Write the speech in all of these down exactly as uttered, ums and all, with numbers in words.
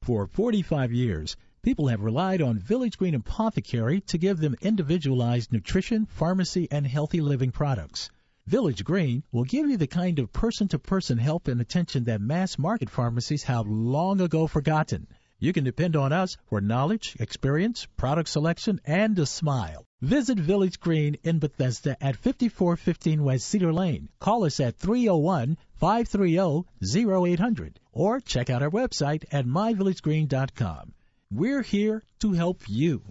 For forty-five years, people have relied on Village Green Apothecary to give them individualized nutrition, pharmacy, and healthy living products. Village Green will give you the kind of person-to-person help and attention that mass-market pharmacies have long ago forgotten. You can depend on us for knowledge, experience, product selection, and a smile. Visit Village Green in Bethesda at fifty-four fifteen West Cedar Lane. Call us at three oh one, five three oh, oh eight hundred or check out our website at my village green dot com. We're here to help you.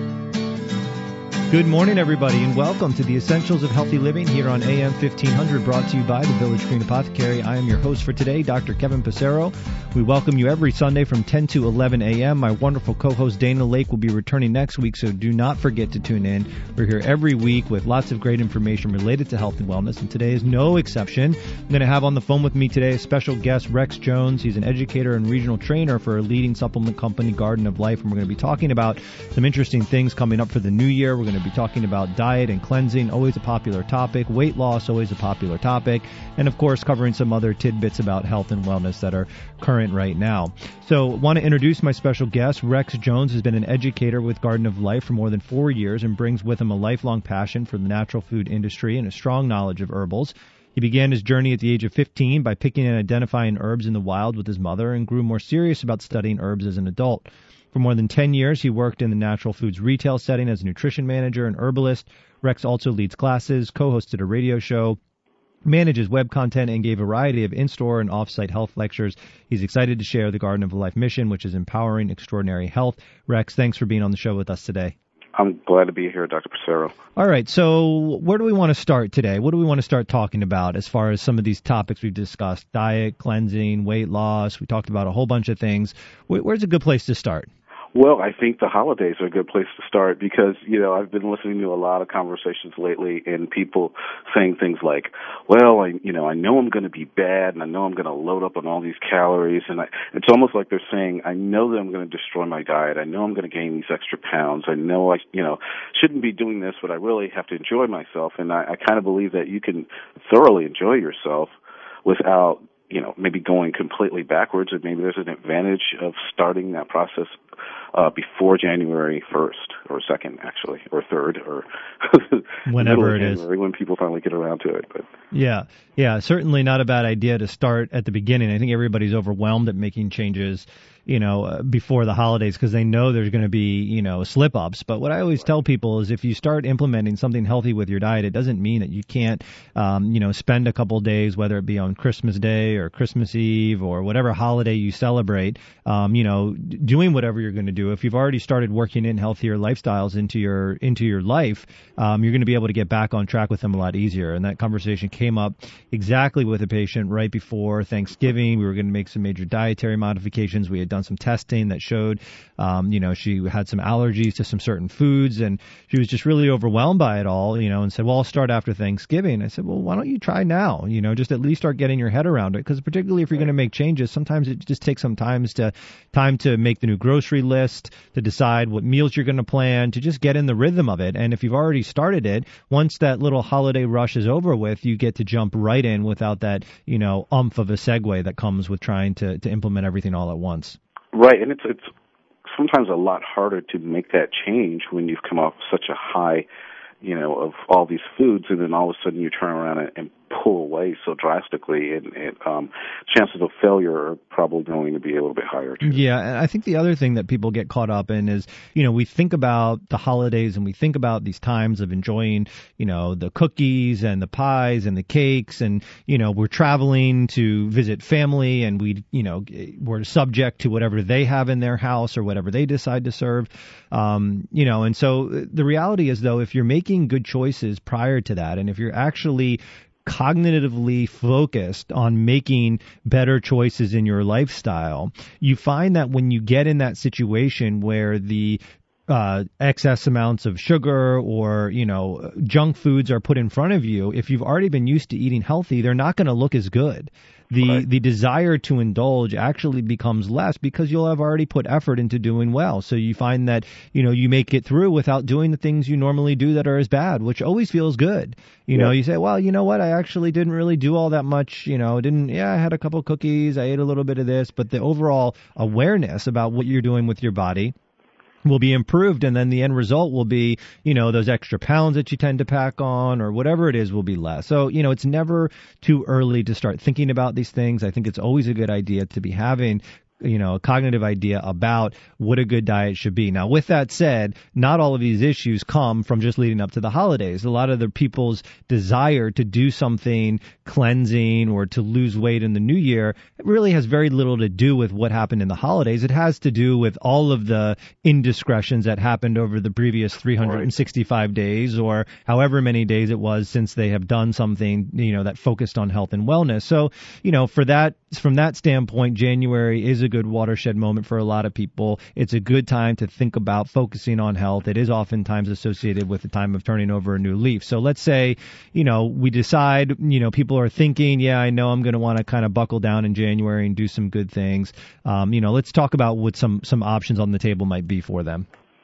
Good morning, everybody, and welcome to the Essentials of Healthy Living here on A M fifteen hundred, brought to you by the Village Green Apothecary. I am your host for today, Doctor Kevin Passero. We welcome you every Sunday from ten to eleven a.m. My wonderful co-host Dana Lake will be returning next week, so do not forget to tune in. We're here every week with lots of great information related to health and wellness, and today is no exception. I'm going to have on the phone with me today a special guest, Rex Jones. He's an educator and regional trainer for a leading supplement company, Garden of Life, and we're going to be talking about some interesting things coming up for the new year. We're going to be talking about diet and cleansing, always a popular topic, weight loss, always a popular topic, and of course covering some other tidbits about health and wellness that are current right now. So want to introduce my special guest. Rex Jones has been an educator with Garden of Life for more than four years and brings with him a lifelong passion for the natural food industry and a strong knowledge of herbals. He began his journey at the age of fifteen by picking and identifying herbs in the wild with his mother and grew more serious about studying herbs as an adult. For more than ten years, he worked in the natural foods retail setting as a nutrition manager and herbalist. Rex also leads classes, co-hosted a radio show, manages web content, and gave a variety of in-store and off-site health lectures. He's excited to share the Garden of Life mission, which is empowering extraordinary health. Rex, thanks for being on the show with us today. I'm glad to be here, Doctor Passero. All right, so where do we want to start today? What do we want to start talking about as far as some of these topics we've discussed? Diet, cleansing, weight loss. We talked about a whole bunch of things. Where's a good place to start? Well, I think the holidays are a good place to start because, you know, I've been listening to a lot of conversations lately and people saying things like, well, I, you know, I know I'm going to be bad and I know I'm going to load up on all these calories. And I, it's almost like they're saying, I know that I'm going to destroy my diet. I know I'm going to gain these extra pounds. I know I, you know, shouldn't be doing this, but I really have to enjoy myself. And I, I kind of believe that you can thoroughly enjoy yourself without, you know, maybe going completely backwards, and maybe there's an advantage of starting that process uh, before January first or second, actually, or third, or whenever it January, is, when people finally get around to it. But yeah, yeah, certainly not a bad idea to start at the beginning. I think everybody's overwhelmed at making changes, you know, uh, before the holidays because they know there's going to be, you know, slip-ups. But what I always tell people is if you start implementing something healthy with your diet, it doesn't mean that you can't, um, you know, spend a couple days, whether it be on Christmas Day or Christmas Eve or whatever holiday you celebrate, um, you know, doing whatever you're going to do. If you've already started working in healthier lifestyles into your into your life, um, you're going to be able to get back on track with them a lot easier. And that conversation came up exactly with a patient right before Thanksgiving. We were going to make some major dietary modifications. We had done some testing that showed, um, you know, she had some allergies to some certain foods, and she was just really overwhelmed by it all, you know, and said, well, I'll start after Thanksgiving. I said, well, why don't you try now? You know, just at least start getting your head around it, because particularly if you're going to make changes, sometimes it just takes some time to time to make the new grocery list, to decide what meals you're going to plan, to just get in the rhythm of it. And if you've already started it, once that little holiday rush is over with, you get to jump right in without that, you know, umph of a segue that comes with trying to, to implement everything all at once. Right, and it's it's sometimes a lot harder to make that change when you've come off such a high, you know, of all these foods, and then all of a sudden you turn around and, and pull away so drastically, and, and um, chances of failure are probably going to be a little bit higher too. Yeah, and I think the other thing that people get caught up in is, you know, we think about the holidays and we think about these times of enjoying, you know, the cookies and the pies and the cakes, and, you know, we're traveling to visit family and we, you know, we're subject to whatever they have in their house or whatever they decide to serve, um, you know, and so the reality is, though, if you're making good choices prior to that, and if you're actually cognitively focused on making better choices in your lifestyle, you find that when you get in that situation where the uh, excess amounts of sugar or, you know, junk foods are put in front of you, if you've already been used to eating healthy, they're not going to look as good. the right. the desire to indulge actually becomes less because you'll have already put effort into doing well. So you find that, you know, you make it through without doing the things you normally do that are as bad, which always feels good. You yeah. know, you say, well, you know what, I actually didn't really do all that much, you know, didn't, yeah, I had a couple cookies, I ate a little bit of this, but the overall awareness about what you're doing with your body will be improved, and then the end result will be, you know, those extra pounds that you tend to pack on or whatever it is will be less. So, you know, it's never too early to start thinking about these things. I think it's always a good idea to be having, you know, a cognitive idea about what a good diet should be. Now, with that said, not all of these issues come from just leading up to the holidays. A lot of the people's desire to do something cleansing or to lose weight in the new year really has very little to do with what happened in the holidays. It has to do with all of the indiscretions that happened over the previous three hundred sixty-five right. days or however many days it was since they have done something, you know, that focused on health and wellness. So, you know, for that, from that standpoint, January is a good watershed moment for a lot of people. It's a good time to think about focusing on health. It is oftentimes associated with the time of turning over a new leaf. So let's say, you know, we decide, you know, people are thinking, yeah, I know I'm going to want to kind of buckle down in January and do some good things. Um, you know, let's talk about what some, some options on the table might be for them.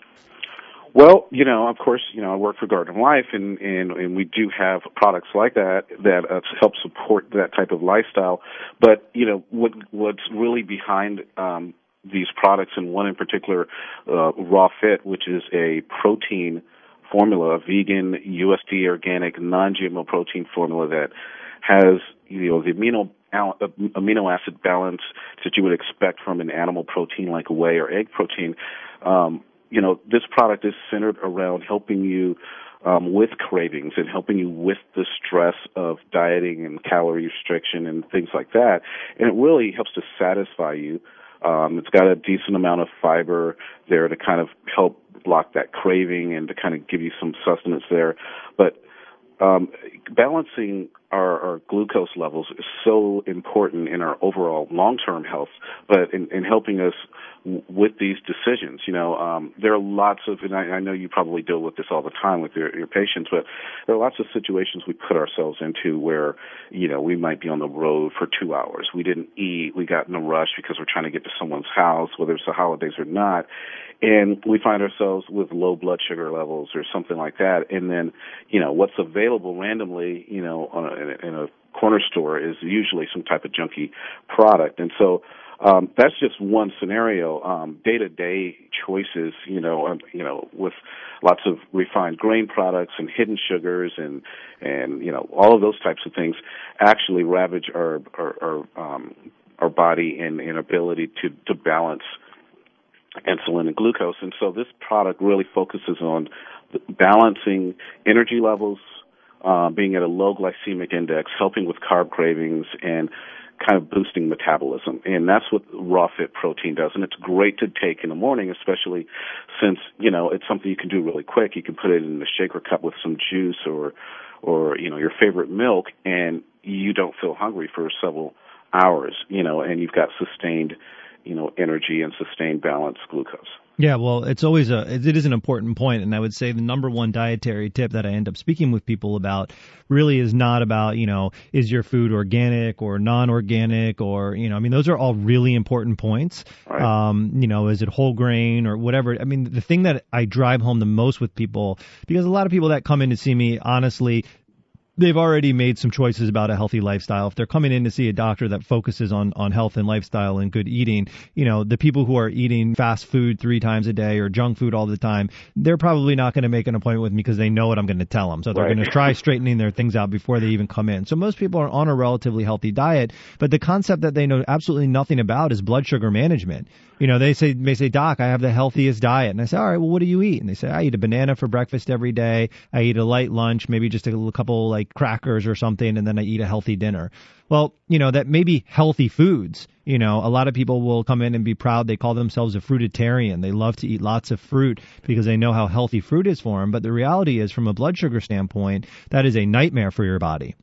Well, you know, of course, you know, I work for Garden Life, and, and, and we do have products like that that uh, help support that type of lifestyle. But, you know, what what's really behind um, these products, and one in particular, uh, Raw Fit, which is a protein formula, a vegan, U S D organic, non-G M O protein formula that has, you know, the amino amino acid balance that you would expect from an animal protein like whey or egg protein. Um, You know, this product is centered around helping you um, with cravings and helping you with the stress of dieting and calorie restriction and things like that. And it really helps to satisfy you. Um, it's got a decent amount of fiber there to kind of help block that craving and to kind of give you some sustenance there. But um, balancing our, our glucose levels is so important in our overall long-term health, but in, in helping us w- with these decisions. You know, um, there are lots of, and I, I know you probably deal with this all the time with your, your patients, but there are lots of situations we put ourselves into where, you know, we might be on the road for two hours. We didn't eat. We got in a rush because we're trying to get to someone's house, whether it's the holidays or not. And we find ourselves with low blood sugar levels or something like that. And then, you know, what's available randomly, you know, on a, in a corner store is usually some type of junky product. And so um, that's just one scenario. Um, day-to-day choices, you know, um, you know, with lots of refined grain products and hidden sugars and, and you know, all of those types of things actually ravage our our, our, um, our body and, and ability to, to balance insulin and glucose. And so this product really focuses on balancing energy levels, uh, being at a low glycemic index, helping with carb cravings, and kind of boosting metabolism. And that's what Raw Fit protein does. And it's great to take in the morning, especially since, you know, it's something you can do really quick. You can put it in a shaker cup with some juice or, or, you know, your favorite milk, and you don't feel hungry for several hours, you know, and you've got sustained, you know, energy and sustained balanced glucose. Yeah, well, it's always a, it is an important point, and I would say the number one dietary tip that I end up speaking with people about really is not about, you know, is your food organic or non-organic or, you know, I mean, those are all really important points. Right. Um, you know, is it whole grain or whatever? I mean, the thing that I drive home the most with people, because a lot of people that come in to see me, honestly, they've already made some choices about a healthy lifestyle. If they're coming in to see a doctor that focuses on, on health and lifestyle and good eating, you know, the people who are eating fast food three times a day or junk food all the time, they're probably not going to make an appointment with me because they know what I'm going to tell them. So they're right. going to try straightening their things out before they even come in. So most people are on a relatively healthy diet, but the concept that they know absolutely nothing about is blood sugar management. You know, they say, may say, Doc, I have the healthiest diet. And I say, all right, well, what do you eat? And they say, I eat a banana for breakfast every day. I eat a light lunch, maybe just a couple like crackers or something, and then I eat a healthy dinner. Well, you know, that may be healthy foods. You know, a lot of people will come in and be proud. They call themselves a fruitarian. They love to eat lots of fruit because they know how healthy fruit is for them. But the reality is, from a blood sugar standpoint, that is a nightmare for your body.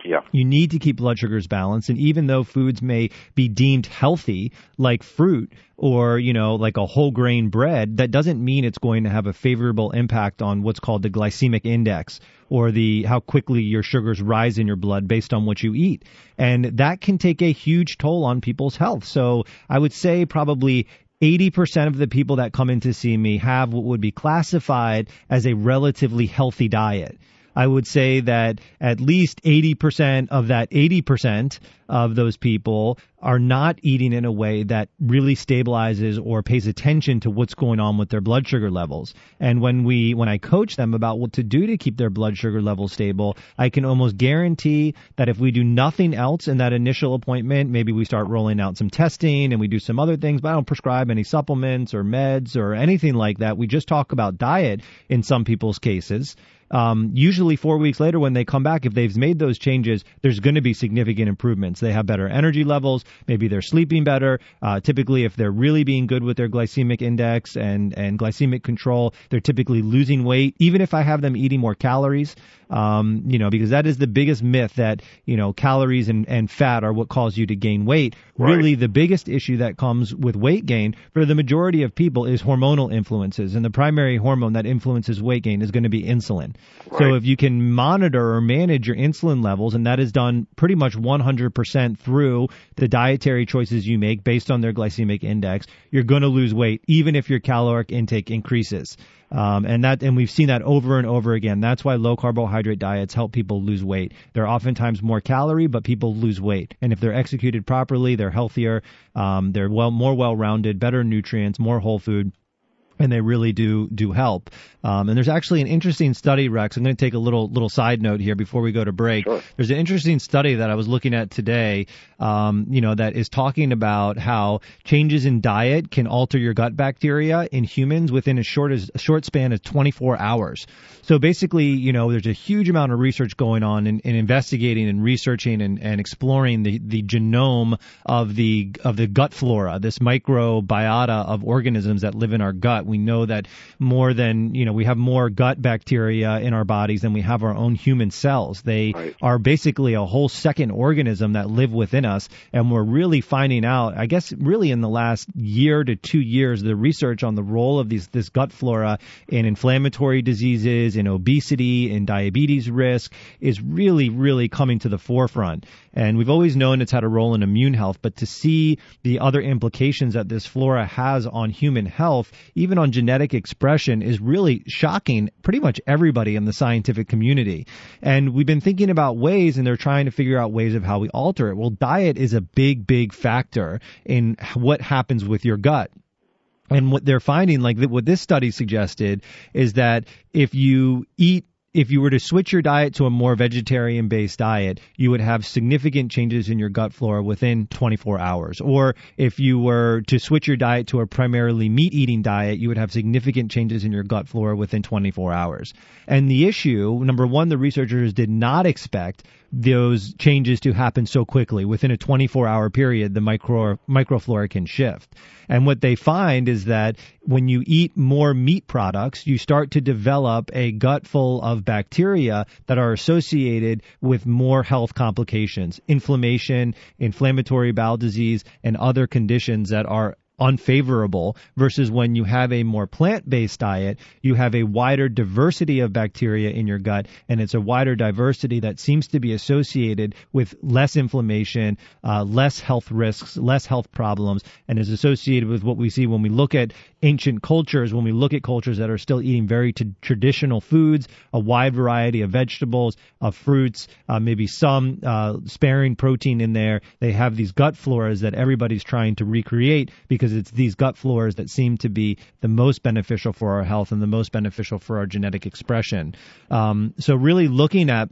Yeah. You need to keep blood sugars balanced. And even though foods may be deemed healthy, like fruit or, you know, like a whole grain bread, that doesn't mean it's going to have a favorable impact on what's called the glycemic index, or the how quickly your sugars rise in your blood based on what you eat. And that can take a huge toll on people's health. So I would say probably eighty percent of the people that come in to see me have what would be classified as a relatively healthy diet. I would say that at least eighty percent of that eighty percent of those people are not eating in a way that really stabilizes or pays attention to what's going on with their blood sugar levels. And when we, when I coach them about what to do to keep their blood sugar levels stable, I can almost guarantee that if we do nothing else in that initial appointment, maybe we start rolling out some testing and we do some other things, but I don't prescribe any supplements or meds or anything like that. We just talk about diet in some people's cases. Um, usually four weeks later when they come back, if they've made those changes, there's going to be significant improvements. They have better energy levels. Maybe they're sleeping better. Uh, typically, if they're really being good with their glycemic index and, and glycemic control, they're typically losing weight, even if I have them eating more calories. Um, you know, because that is the biggest myth that, you know, calories and, and fat are what cause you to gain weight. Right. Really, the biggest issue that comes with weight gain for the majority of people is hormonal influences. And the primary hormone that influences weight gain is going to be insulin. Right. So if you can monitor or manage your insulin levels, and that is done pretty much one hundred percent through the dietary choices you make based on their glycemic index, you're going to lose weight, even if your caloric intake increases. Um, and that, and we've seen that over and over again. That's why low carbohydrate diets help people lose weight. They're oftentimes more calorie, but people lose weight. And if they're executed properly, they're healthier. Um, they're well, more well-rounded, better nutrients, more whole food. And they really do do help. Um, and there's actually an interesting study, Rex. I'm going to take a little little side note here before we go to break. Sure. There's an interesting study that I was looking at today, um, you know, that is talking about how changes in diet can alter your gut bacteria in humans within a short as a short span of twenty-four hours. So basically, you know, there's a huge amount of research going on in, in investigating and researching and, and exploring the, the genome of the of the gut flora, this microbiota of organisms that live in our gut. We know that more than, you know, we have more gut bacteria in our bodies than we have our own human cells. They Right. are basically a whole second organism that live within us. And we're really finding out, I guess, really in the last year to two years, the research on the role of these this gut flora in inflammatory diseases, in obesity, in diabetes risk is really, really coming to the forefront. And we've always known it's had a role in immune health, but to see the other implications that this flora has on human health, even on genetic expression, is really shocking pretty much everybody in the scientific community. And we've been thinking about ways, and they're trying to figure out ways of how we alter it. Well, diet is a big, big factor in what happens with your gut. And what they're finding, like what this study suggested, is that if you eat If you were to switch your diet to a more vegetarian-based diet, you would have significant changes in your gut flora within twenty-four hours. Or if you were to switch your diet to a primarily meat-eating diet, you would have significant changes in your gut flora within twenty-four hours. And the issue, number one, the researchers did not expect those changes to happen so quickly. Within a twenty-four hour period, the micro microflora can shift. And what they find is that when you eat more meat products, you start to develop a gut full of bacteria that are associated with more health complications, inflammation, inflammatory bowel disease, and other conditions that are unfavorable, versus when you have a more plant-based diet, you have a wider diversity of bacteria in your gut, and it's a wider diversity that seems to be associated with less inflammation, uh, less health risks, less health problems, and is associated with what we see when we look at ancient cultures, when we look at cultures that are still eating very t- traditional foods, a wide variety of vegetables, of fruits, uh, maybe some uh, sparing protein in there. They have these gut floras that everybody's trying to recreate, because it's these gut floras that seem to be the most beneficial for our health and the most beneficial for our genetic expression. Um, so really looking at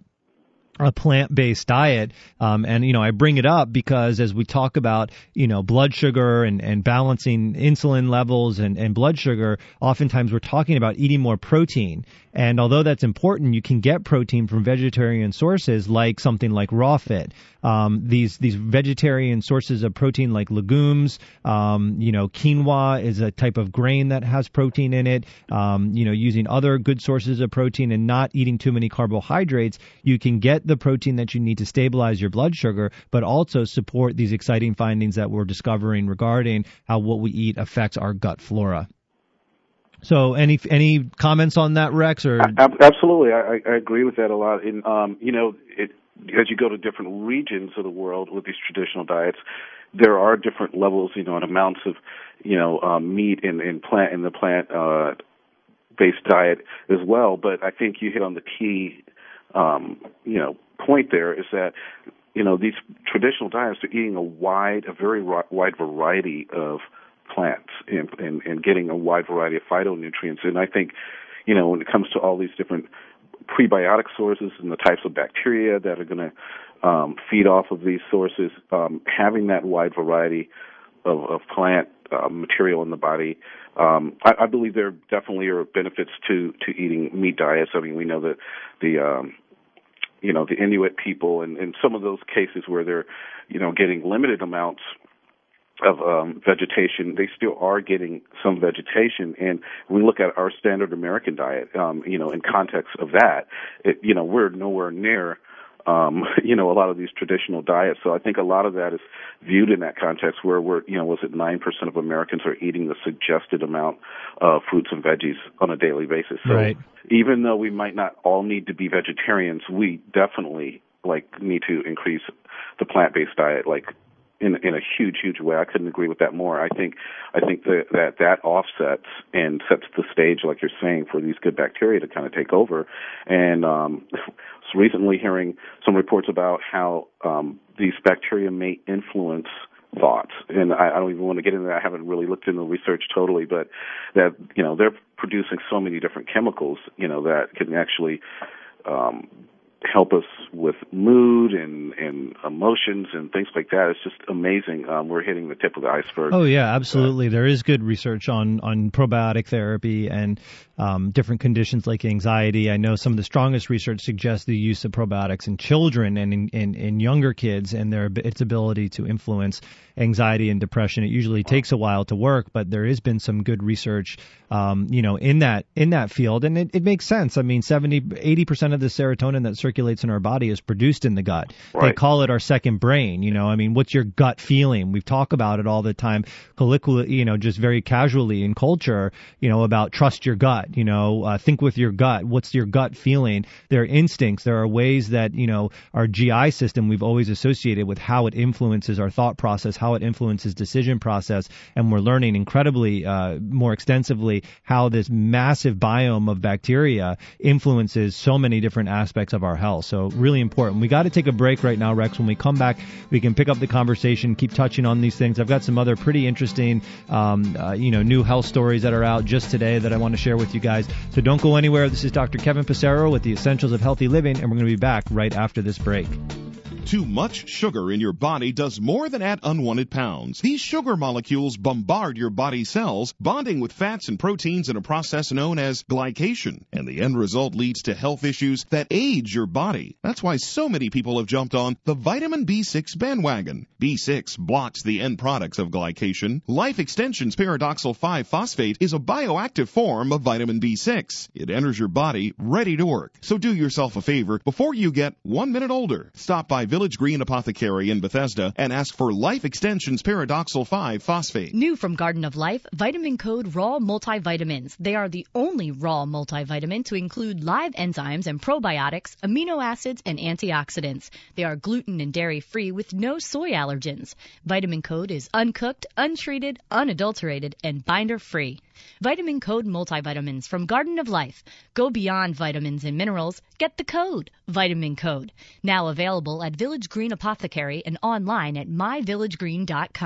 a plant-based diet, um, and, you know, I bring it up because as we talk about, you know, blood sugar and, and balancing insulin levels and, and blood sugar, oftentimes we're talking about eating more protein. And although that's important, you can get protein from vegetarian sources like something like RawFit. Um, these these vegetarian sources of protein like legumes, um, you know, quinoa is a type of grain that has protein in it. Um, you know, using other good sources of protein and not eating too many carbohydrates, you can get the protein that you need to stabilize your blood sugar, but also support these exciting findings that we're discovering regarding how what we eat affects our gut flora. So, any any comments on that, Rex? Or absolutely, I, I agree with that a lot. In um, you know, it, as you go to different regions of the world with these traditional diets, there are different levels, you know, and amounts of, you know, um, meat in, in plant in the plant uh, based diet as well. But I think you hit on the key, um, you know, point there is that, you know, these traditional diets are eating a wide, a very wide variety of plants and, and, and getting a wide variety of phytonutrients. And I think, you know, when it comes to all these different prebiotic sources and the types of bacteria that are going to um, feed off of these sources, um, having that wide variety of, of plant uh, material in the body, um, I, I believe there definitely are benefits to, to eating meat diets. I mean, we know that the um, you know, the Inuit people and, and some of those cases where they're, you know, getting limited amounts of um, vegetation, they still are getting some vegetation. And when we look at our standard American diet, um, you know, in context of that, it, you know, we're nowhere near, um, you know, a lot of these traditional diets. So I think a lot of that is viewed in that context where we're, you know, was it nine percent of Americans are eating the suggested amount of fruits and veggies on a daily basis. So right. Even though we might not all need to be vegetarians, we definitely, like, need to increase the plant-based diet, like, in in a huge, huge way. I couldn't agree with that more. I think I think that that, that offsets and sets the stage, like you're saying, for these good bacteria to kind of take over. And um, was recently hearing some reports about how um, these bacteria may influence thoughts. And I, I don't even want to get into that. I haven't really looked into the research totally, but that, you know, they're producing so many different chemicals, you know, that can actually um, help us with mood and, and emotions and things like that. It's just amazing. Um, we're hitting the tip of the iceberg. Oh, yeah, absolutely. Uh, there is good research on, on probiotic therapy and um, different conditions like anxiety. I know some of the strongest research suggests the use of probiotics in children and in, in, in younger kids and their its ability to influence anxiety and depression. It usually takes a while to work, but there has been some good research, um, you know, in that in that field, and it, it makes sense. I mean, seventy, eighty percent of the serotonin that circulates in our body is produced in the gut. Right. They call it our second brain. You know, I mean, what's your gut feeling? We talk about it all the time, colloquially, you know, just very casually in culture, you know, about trust your gut. You know, uh, think with your gut. What's your gut feeling? There are instincts. There are ways that, you know, our G I system we've always associated with how it influences our thought process, how it influences decision process, and we're learning incredibly uh, more extensively how this massive biome of bacteria influences so many different aspects of our health. So really important. We got to take a break right now, Rex. When we come back, we can pick up the conversation, keep touching on these things. I've got some other pretty interesting, um, uh, you know, new health stories that are out just today that I want to share with you guys. So don't go anywhere. This is Doctor Kevin Passero with the Essentials of Healthy Living, and we're going to be back right after this break. Too much sugar in your body does more than add unwanted pounds. These sugar molecules bombard your body cells, bonding with fats and proteins in a process known as glycation. And the end result leads to health issues that age your body. That's why so many people have jumped on the vitamin B six bandwagon. B six blocks the end products of glycation. Life Extension's Paradoxal five phosphate is a bioactive form of vitamin B six. It enters your body ready to work. So do yourself a favor before you get one minute older. Stop by Village Green Apothecary in Bethesda and ask for Life Extension's Paradoxal five phosphate. New from Garden of Life, Vitamin Code Raw Multivitamins. They are the only raw multivitamin to include live enzymes and probiotics, amino acids, and antioxidants. They are gluten and dairy-free with no soy allergens. Vitamin Code is uncooked, untreated, unadulterated, and binder-free. Vitamin Code Multivitamins from Garden of Life. Go beyond vitamins and minerals. Get the code, Vitamin Code. Now available at Village Green Apothecary and online at my village green dot com.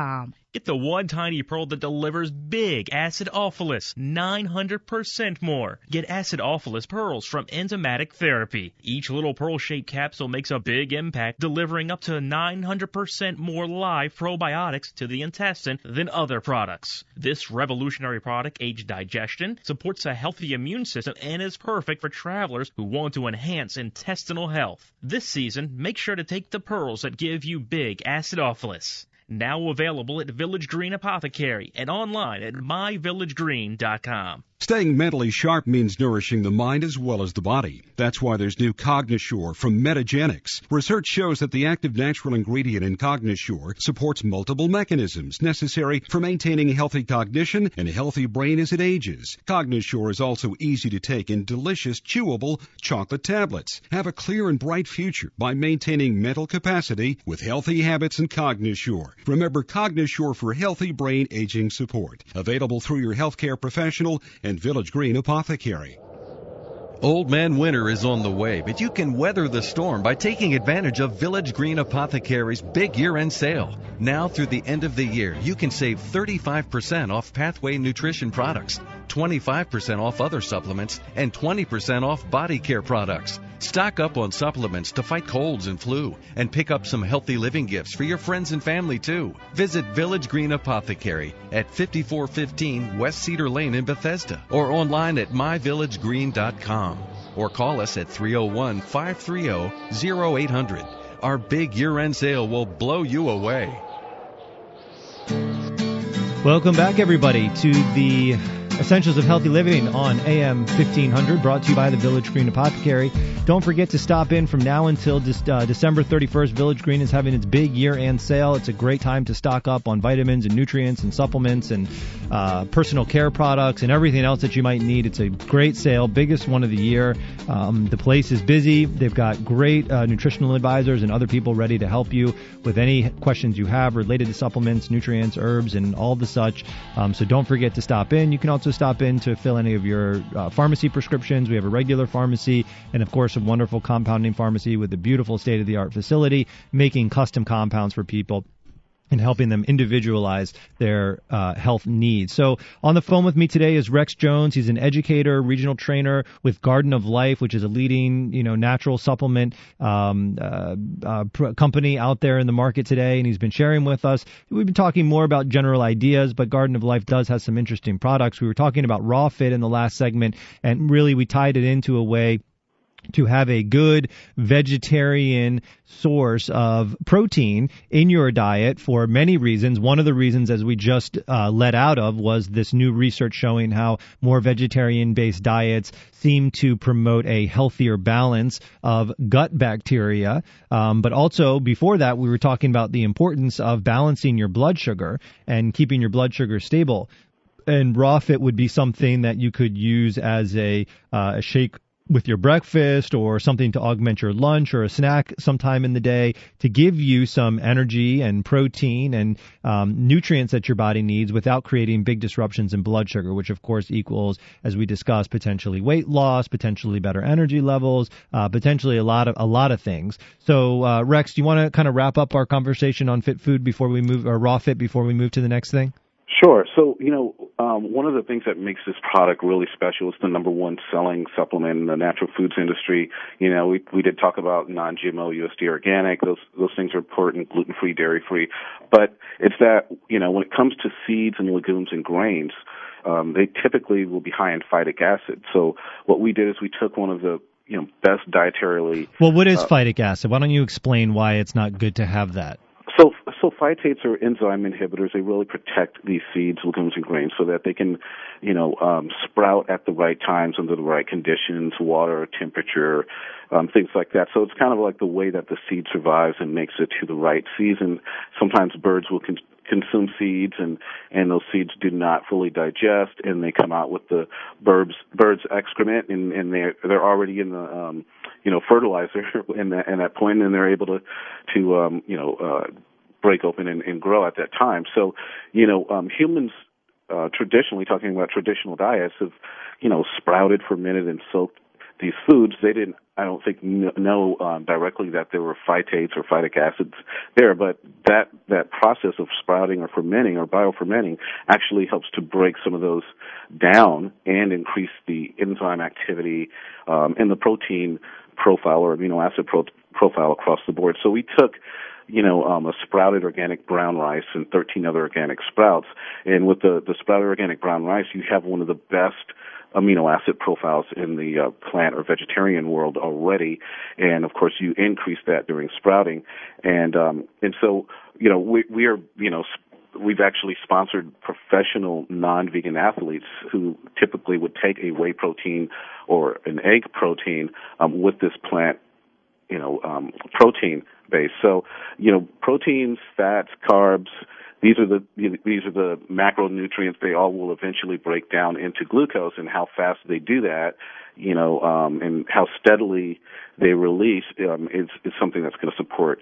Get the one tiny pearl that delivers big acidophilus, nine hundred percent more. Get acidophilus pearls from Enzymatic Therapy. Each little pearl-shaped capsule makes a big impact, delivering up to nine hundred percent more live probiotics to the intestine than other products. This revolutionary product aids digestion, supports a healthy immune system, and is perfect for travelers who want to enhance intestinal health. This season, make sure to take the pearls that give you big acidophilus. Now available at Village Green Apothecary and online at my village green dot com. Staying mentally sharp means nourishing the mind as well as the body. That's why there's new Cognosure from Metagenics. Research shows that the active natural ingredient in Cognosure supports multiple mechanisms necessary for maintaining healthy cognition and a healthy brain as it ages. Cognosure is also easy to take in delicious, chewable chocolate tablets. Have a clear and bright future by maintaining mental capacity with healthy habits and Cognosure. Remember Cognosure for healthy brain aging support. Available through your healthcare professional and Village Green Apothecary. Old Man Winter is on the way, but you can weather the storm by taking advantage of Village Green Apothecary's big year-end sale. Now through the end of the year, you can save thirty-five percent off Pathway Nutrition products, twenty-five percent off other supplements, and twenty percent off body care products. Stock up on supplements to fight colds and flu, and pick up some healthy living gifts for your friends and family too. Visit Village Green Apothecary at fifty-four fifteen West Cedar Lane in Bethesda, or online at my village green dot com, or call us at three oh one, five three oh, oh eight hundred. Our big year-end sale will blow you away. Welcome back, everybody, to the Essentials of Healthy Living on A M fifteen hundred, brought to you by the Village Green Apothecary. Don't forget to stop in from now until this, uh, December thirty-first. Village Green is having its big year-end sale. It's a great time to stock up on vitamins and nutrients and supplements and uh, personal care products and everything else that you might need. It's a great sale, biggest one of the year. Um, the place is busy. They've got great uh, nutritional advisors and other people ready to help you with any questions you have related to supplements, nutrients, herbs, and all the such. Um, so don't forget to stop in. You can also stop in to fill any of your uh, pharmacy prescriptions. We have a regular pharmacy and, of course, a wonderful compounding pharmacy with a beautiful state-of-the-art facility making custom compounds for people and helping them individualize their uh, health needs. So on the phone with me today is Rex Jones. He's an educator, regional trainer with Garden of Life, which is a leading, you know, natural supplement um, uh, uh, pr- company out there in the market today. And he's been sharing with us. We've been talking more about general ideas, but Garden of Life does have some interesting products. We were talking about Raw Fit in the last segment, and really we tied it into a way to have a good vegetarian source of protein in your diet for many reasons. One of the reasons, as we just uh, let out of, was this new research showing how more vegetarian-based diets seem to promote a healthier balance of gut bacteria. Um, but also, before that, we were talking about the importance of balancing your blood sugar and keeping your blood sugar stable. And Raw Fit would be something that you could use as a, uh, a shake with your breakfast or something to augment your lunch or a snack sometime in the day to give you some energy and protein and um, nutrients that your body needs without creating big disruptions in blood sugar, which of course equals, as we discussed, potentially weight loss, potentially better energy levels, uh, potentially a lot of a lot of things. So uh, Rex, do you want to kind of wrap up our conversation on Fit Food before we move, or Raw Fit before we move to the next thing? Sure. So, you know, um, one of the things that makes this product really special is the number one selling supplement in the natural foods industry. You know, we we did talk about non-G M O, U S D A organic. Those those things are important, gluten-free, dairy-free. But it's that, you know, when it comes to seeds and legumes and grains, um, they typically will be high in phytic acid. So what we did is we took one of the, you know, best dietarily. Well, what is uh, phytic acid? Why don't you explain why it's not good to have that? So, so phytates are enzyme inhibitors. They really protect these seeds, legumes, and grains so that they can, you know, um, sprout at the right times under the right conditions, water, temperature, um, things like that. So it's kind of like the way that the seed survives and makes it to the right season. Sometimes birds will con- consume seeds, and, and those seeds do not fully digest, and they come out with the bird's, bird's excrement, and, and they're, they're already in the, um, you know, fertilizer in that, in that point, and they're able to, to, um, you know, uh, break open and, and grow at that time. So, you know, um, humans, uh, traditionally, talking about traditional diets, have, you know, sprouted, fermented, and soaked these foods. They didn't I don't think know um, directly that there were phytates or phytic acids there, but that that process of sprouting or fermenting or biofermenting actually helps to break some of those down and increase the enzyme activity um, and the protein profile or amino acid pro- profile across the board. So we took, you know, um, a sprouted organic brown rice and thirteen other organic sprouts, and with the, the sprouted organic brown rice, you have one of the best amino acid profiles in the uh, plant or vegetarian world already, and of course you increase that during sprouting, and um, and so you know we we are you know we've actually sponsored professional non-vegan athletes who typically would take a whey protein or an egg protein um, with this plant you know um, protein base. So you know proteins, fats, carbs. These are the these are the macronutrients. They all will eventually break down into glucose, and how fast they do that, you know, um, and how steadily they release um, is, is something that's going to support,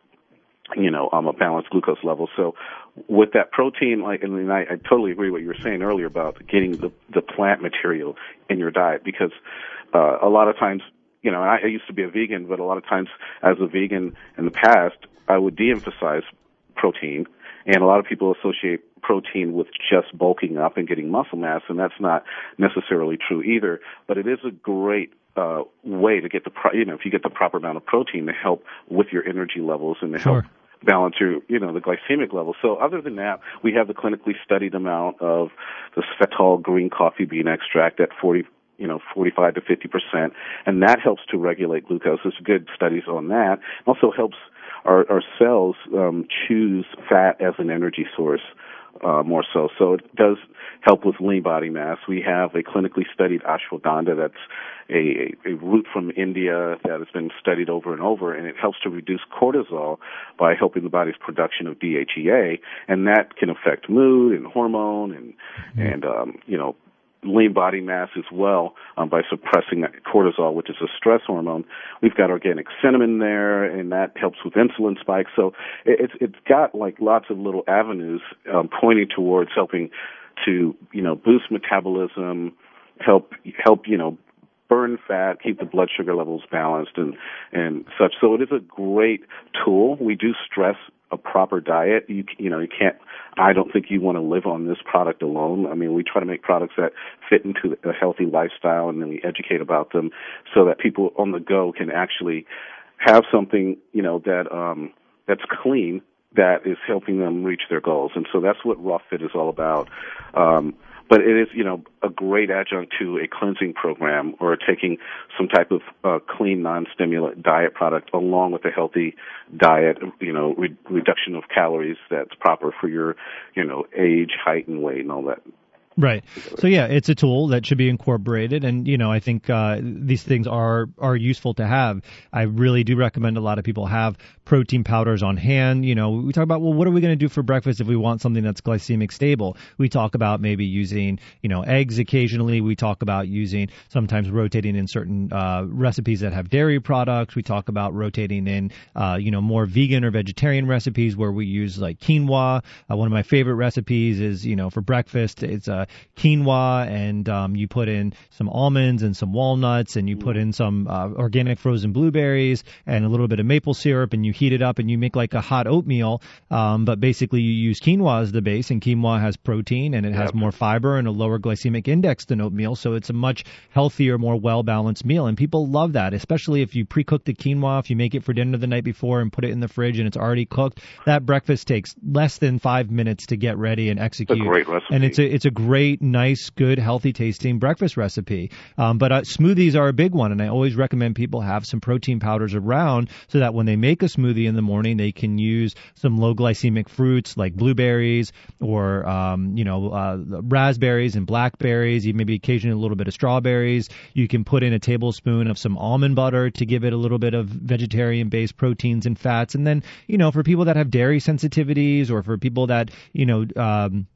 you know, um, a balanced glucose level. So, with that protein, like, and I, I totally agree with what you were saying earlier about getting the the plant material in your diet, because uh, a lot of times, you know, I, I used to be a vegan, but a lot of times as a vegan in the past, I would de-emphasize protein. And a lot of people associate protein with just bulking up and getting muscle mass, and that's not necessarily true either. But it is a great uh, way to get the, pro- you know, if you get the proper amount of protein to help with your energy levels and to Sure. help balance your, you know, the glycemic level. So other than that, we have the clinically studied amount of the Svetol green coffee bean extract at forty, you know, forty-five to fifty percent, and that helps to regulate glucose. There's good studies on that. It also helps Our, our cells um, choose fat as an energy source uh, more so. So it does help with lean body mass. We have a clinically studied ashwagandha that's a, a root from India that has been studied over and over, and it helps to reduce cortisol by helping the body's production of D H E A, and that can affect mood and hormone and, mm-hmm. and um, you know, lean body mass as well um, by suppressing cortisol, which is a stress hormone. We've got organic cinnamon there, and that helps with insulin spikes. So it's it's got like lots of little avenues um, pointing towards helping to you know boost metabolism, help help you know burn fat, keep the blood sugar levels balanced, and and such. So it is a great tool. We do stress a proper diet. You you know you can't. I don't think you want to live on this product alone. I mean, we try to make products that fit into a healthy lifestyle, and then we educate about them so that people on the go can actually have something you know that um, that's clean, that is helping them reach their goals. And so that's what Raw Fit is all about. Um, But it is, you know, a great adjunct to a cleansing program or taking some type of uh, clean, non-stimulant diet product along with a healthy diet, you know, re- reduction of calories that's proper for your, you know, age, height, and weight and all that. Right. So, yeah, it's a tool that should be incorporated. And, you know, I think uh, these things are are useful to have. I really do recommend a lot of people have protein powders on hand. You know, we talk about, well, what are we going to do for breakfast if we want something that's glycemic stable? We talk about maybe using, you know, eggs occasionally. We talk about using sometimes rotating in certain uh, recipes that have dairy products. We talk about rotating in, uh, you know, more vegan or vegetarian recipes where we use like quinoa. Uh, one of my favorite recipes is, you know, for breakfast, it's a quinoa, and um, you put in some almonds and some walnuts, and you put in some uh, organic frozen blueberries and a little bit of maple syrup, and you heat it up, and you make like a hot oatmeal. Um, but basically, you use quinoa as the base, and quinoa has protein, and it has yep. more fiber and a lower glycemic index than oatmeal, so it's a much healthier, more well-balanced meal. And people love that, especially if you pre-cook the quinoa, if you make it for dinner the night before and put it in the fridge and it's already cooked. That breakfast takes less than five minutes to get ready and execute. It's a great recipe. And it's a it's a great, nice, good, healthy tasting breakfast recipe. Um, but uh, smoothies are a big one, and I always recommend people have some protein powders around so that when they make a smoothie in the morning, they can use some low glycemic fruits like blueberries or um, you know uh, raspberries and blackberries, even maybe occasionally a little bit of strawberries. You can put in a tablespoon of some almond butter to give it a little bit of vegetarian-based proteins and fats. And then, you know, for people that have dairy sensitivities or for people that, you know, um,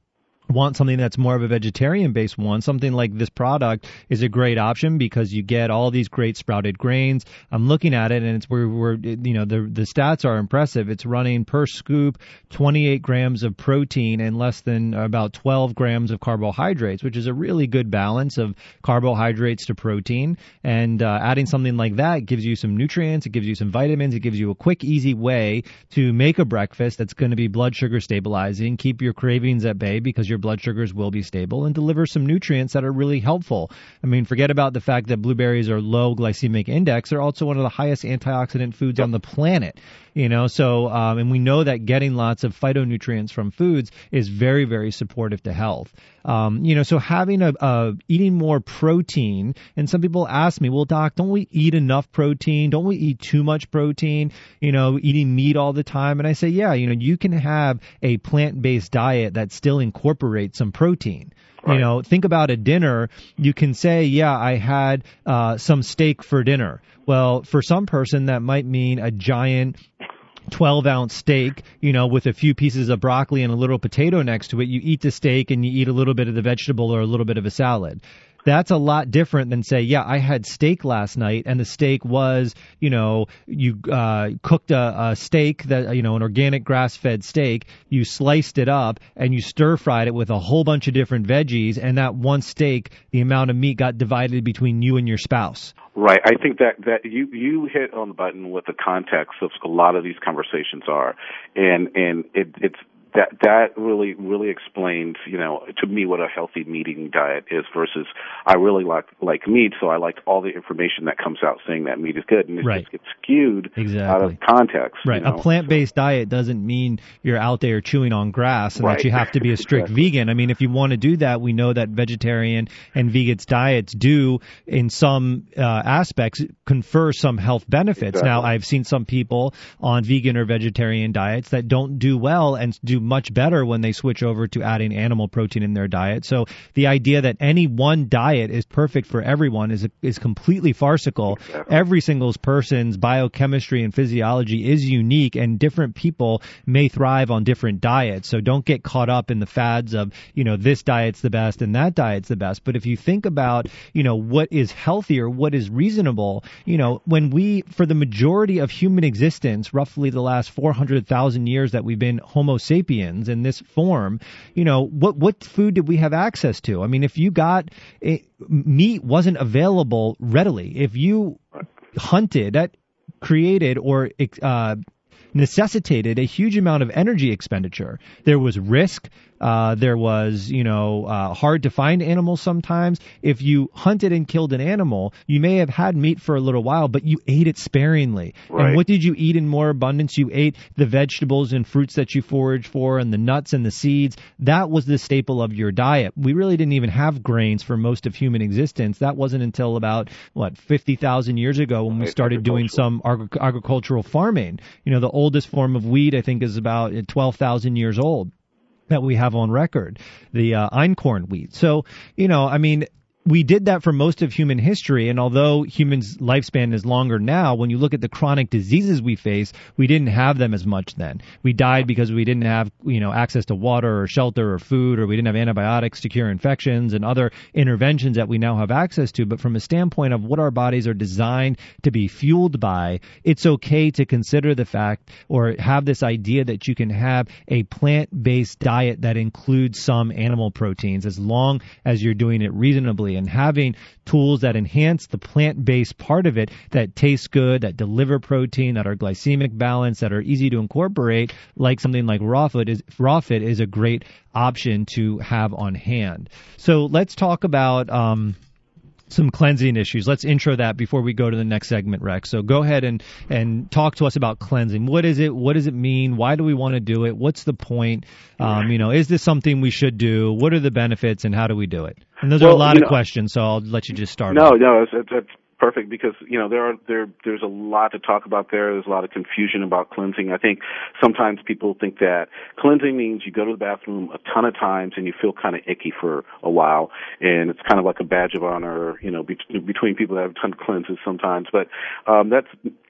want something that's more of a vegetarian-based one, something like this product is a great option because you get all these great sprouted grains. I'm looking at it, and it's where we're, you know, the the stats are impressive. It's running per scoop twenty-eight grams of protein and less than about twelve grams of carbohydrates, which is a really good balance of carbohydrates to protein. And uh, adding something like that gives you some nutrients, it gives you some vitamins, it gives you a quick, easy way to make a breakfast that's going to be blood sugar stabilizing, keep your cravings at bay because your blood sugars will be stable, and deliver some nutrients that are really helpful. I mean, forget about the fact that blueberries are low glycemic index. They're also one of the highest antioxidant foods on the planet. You know, so, um, and we know that getting lots of phytonutrients from foods is very, very supportive to health. Um, you know, so having a, a, eating more protein, and some people ask me, well, doc, don't we eat enough protein? Don't we eat too much protein? You know, eating meat all the time? And I say, yeah, you know, you can have a plant-based diet that still incorporates some protein. Right. You know, think about a dinner. You can say, yeah, I had uh, some steak for dinner. Well, for some person, that might mean a giant twelve ounce steak, you know, with a few pieces of broccoli and a little potato next to it. You eat the steak and you eat a little bit of the vegetable or a little bit of a salad. That's a lot different than say, yeah, I had steak last night, and the steak was, you know, you uh, cooked a, a steak, that you know, an organic grass-fed steak, you sliced it up, and you stir-fried it with a whole bunch of different veggies, and that one steak, the amount of meat got divided between you and your spouse. Right. I think that, that you, you hit on the button what the context of a lot of these conversations are. And, and it, it's, that, that really, really explains, you know, to me what a healthy meat-eating diet is versus I really like, like meat, so I like all the information that comes out saying that meat is good. And it right. just gets skewed exactly. out of context. Right. You know? A plant-based so. diet doesn't mean you're out there chewing on grass and right. that you have to be a strict exactly. vegan. I mean, if you want to do that, we know that vegetarian and vegan diets do, in some uh, aspects, confer some health benefits. Exactly. Now, I've seen some people on vegan or vegetarian diets that don't do well and do much better when they switch over to adding animal protein in their diet. So the idea that any one diet is perfect for everyone is is completely farcical. Exactly. Every single person's biochemistry and physiology is unique, and different people may thrive on different diets. So don't get caught up in the fads of, you know, this diet's the best and that diet's the best. But if you think about, you know, what is healthy or what is reasonable, you know, when we, for the majority of human existence, roughly the last four hundred thousand years that we've been Homo sapiens in this form, you know, what what food did we have access to? I mean, if you got it, meat wasn't available readily. If you hunted, that created or uh, necessitated a huge amount of energy expenditure. There was risk. Uh, there was, you know, uh, hard to find animals sometimes. If you hunted and killed an animal, you may have had meat for a little while, but you ate it sparingly. Right. And what did you eat in more abundance? You ate the vegetables and fruits that you foraged for and the nuts and the seeds. That was the staple of your diet. We really didn't even have grains for most of human existence. That wasn't until about, what, fifty thousand years ago when we started doing some agri- agricultural farming. You know, the oldest form of wheat, I think, is about twelve thousand years old that we have on record, the uh, einkorn wheat. So, you know, I mean, we did that for most of human history, and although humans' lifespan is longer now, when you look at the chronic diseases we face, we didn't have them as much then. We died because we didn't have, you know, access to water or shelter or food, or we didn't have antibiotics to cure infections and other interventions that we now have access to. But from a standpoint of what our bodies are designed to be fueled by, it's okay to consider the fact or have this idea that you can have a plant-based diet that includes some animal proteins as long as you're doing it reasonably. And having tools that enhance the plant-based part of it that taste good, that deliver protein, that are glycemic balanced, that are easy to incorporate, like something like RawFit is, RawFit is a great option to have on hand. So let's talk about um, some cleansing issues. Let's intro that before we go to the next segment, Rex. So go ahead and, and talk to us about cleansing. What is it? What does it mean? Why do we want to do it? What's the point? Um, you know, is this something we should do? What are the benefits, and how do we do it? And those well, are a lot of know, questions, so I'll let you just start. No, on. no, it's, it's, it's perfect because, you know, there are there there's a lot to talk about there. There's a lot of confusion about cleansing. I think sometimes people think that cleansing means you go to the bathroom a ton of times and you feel kind of icky for a while, and it's kind of like a badge of honor, you know, be- between people that have a ton of cleanses sometimes. But um, that's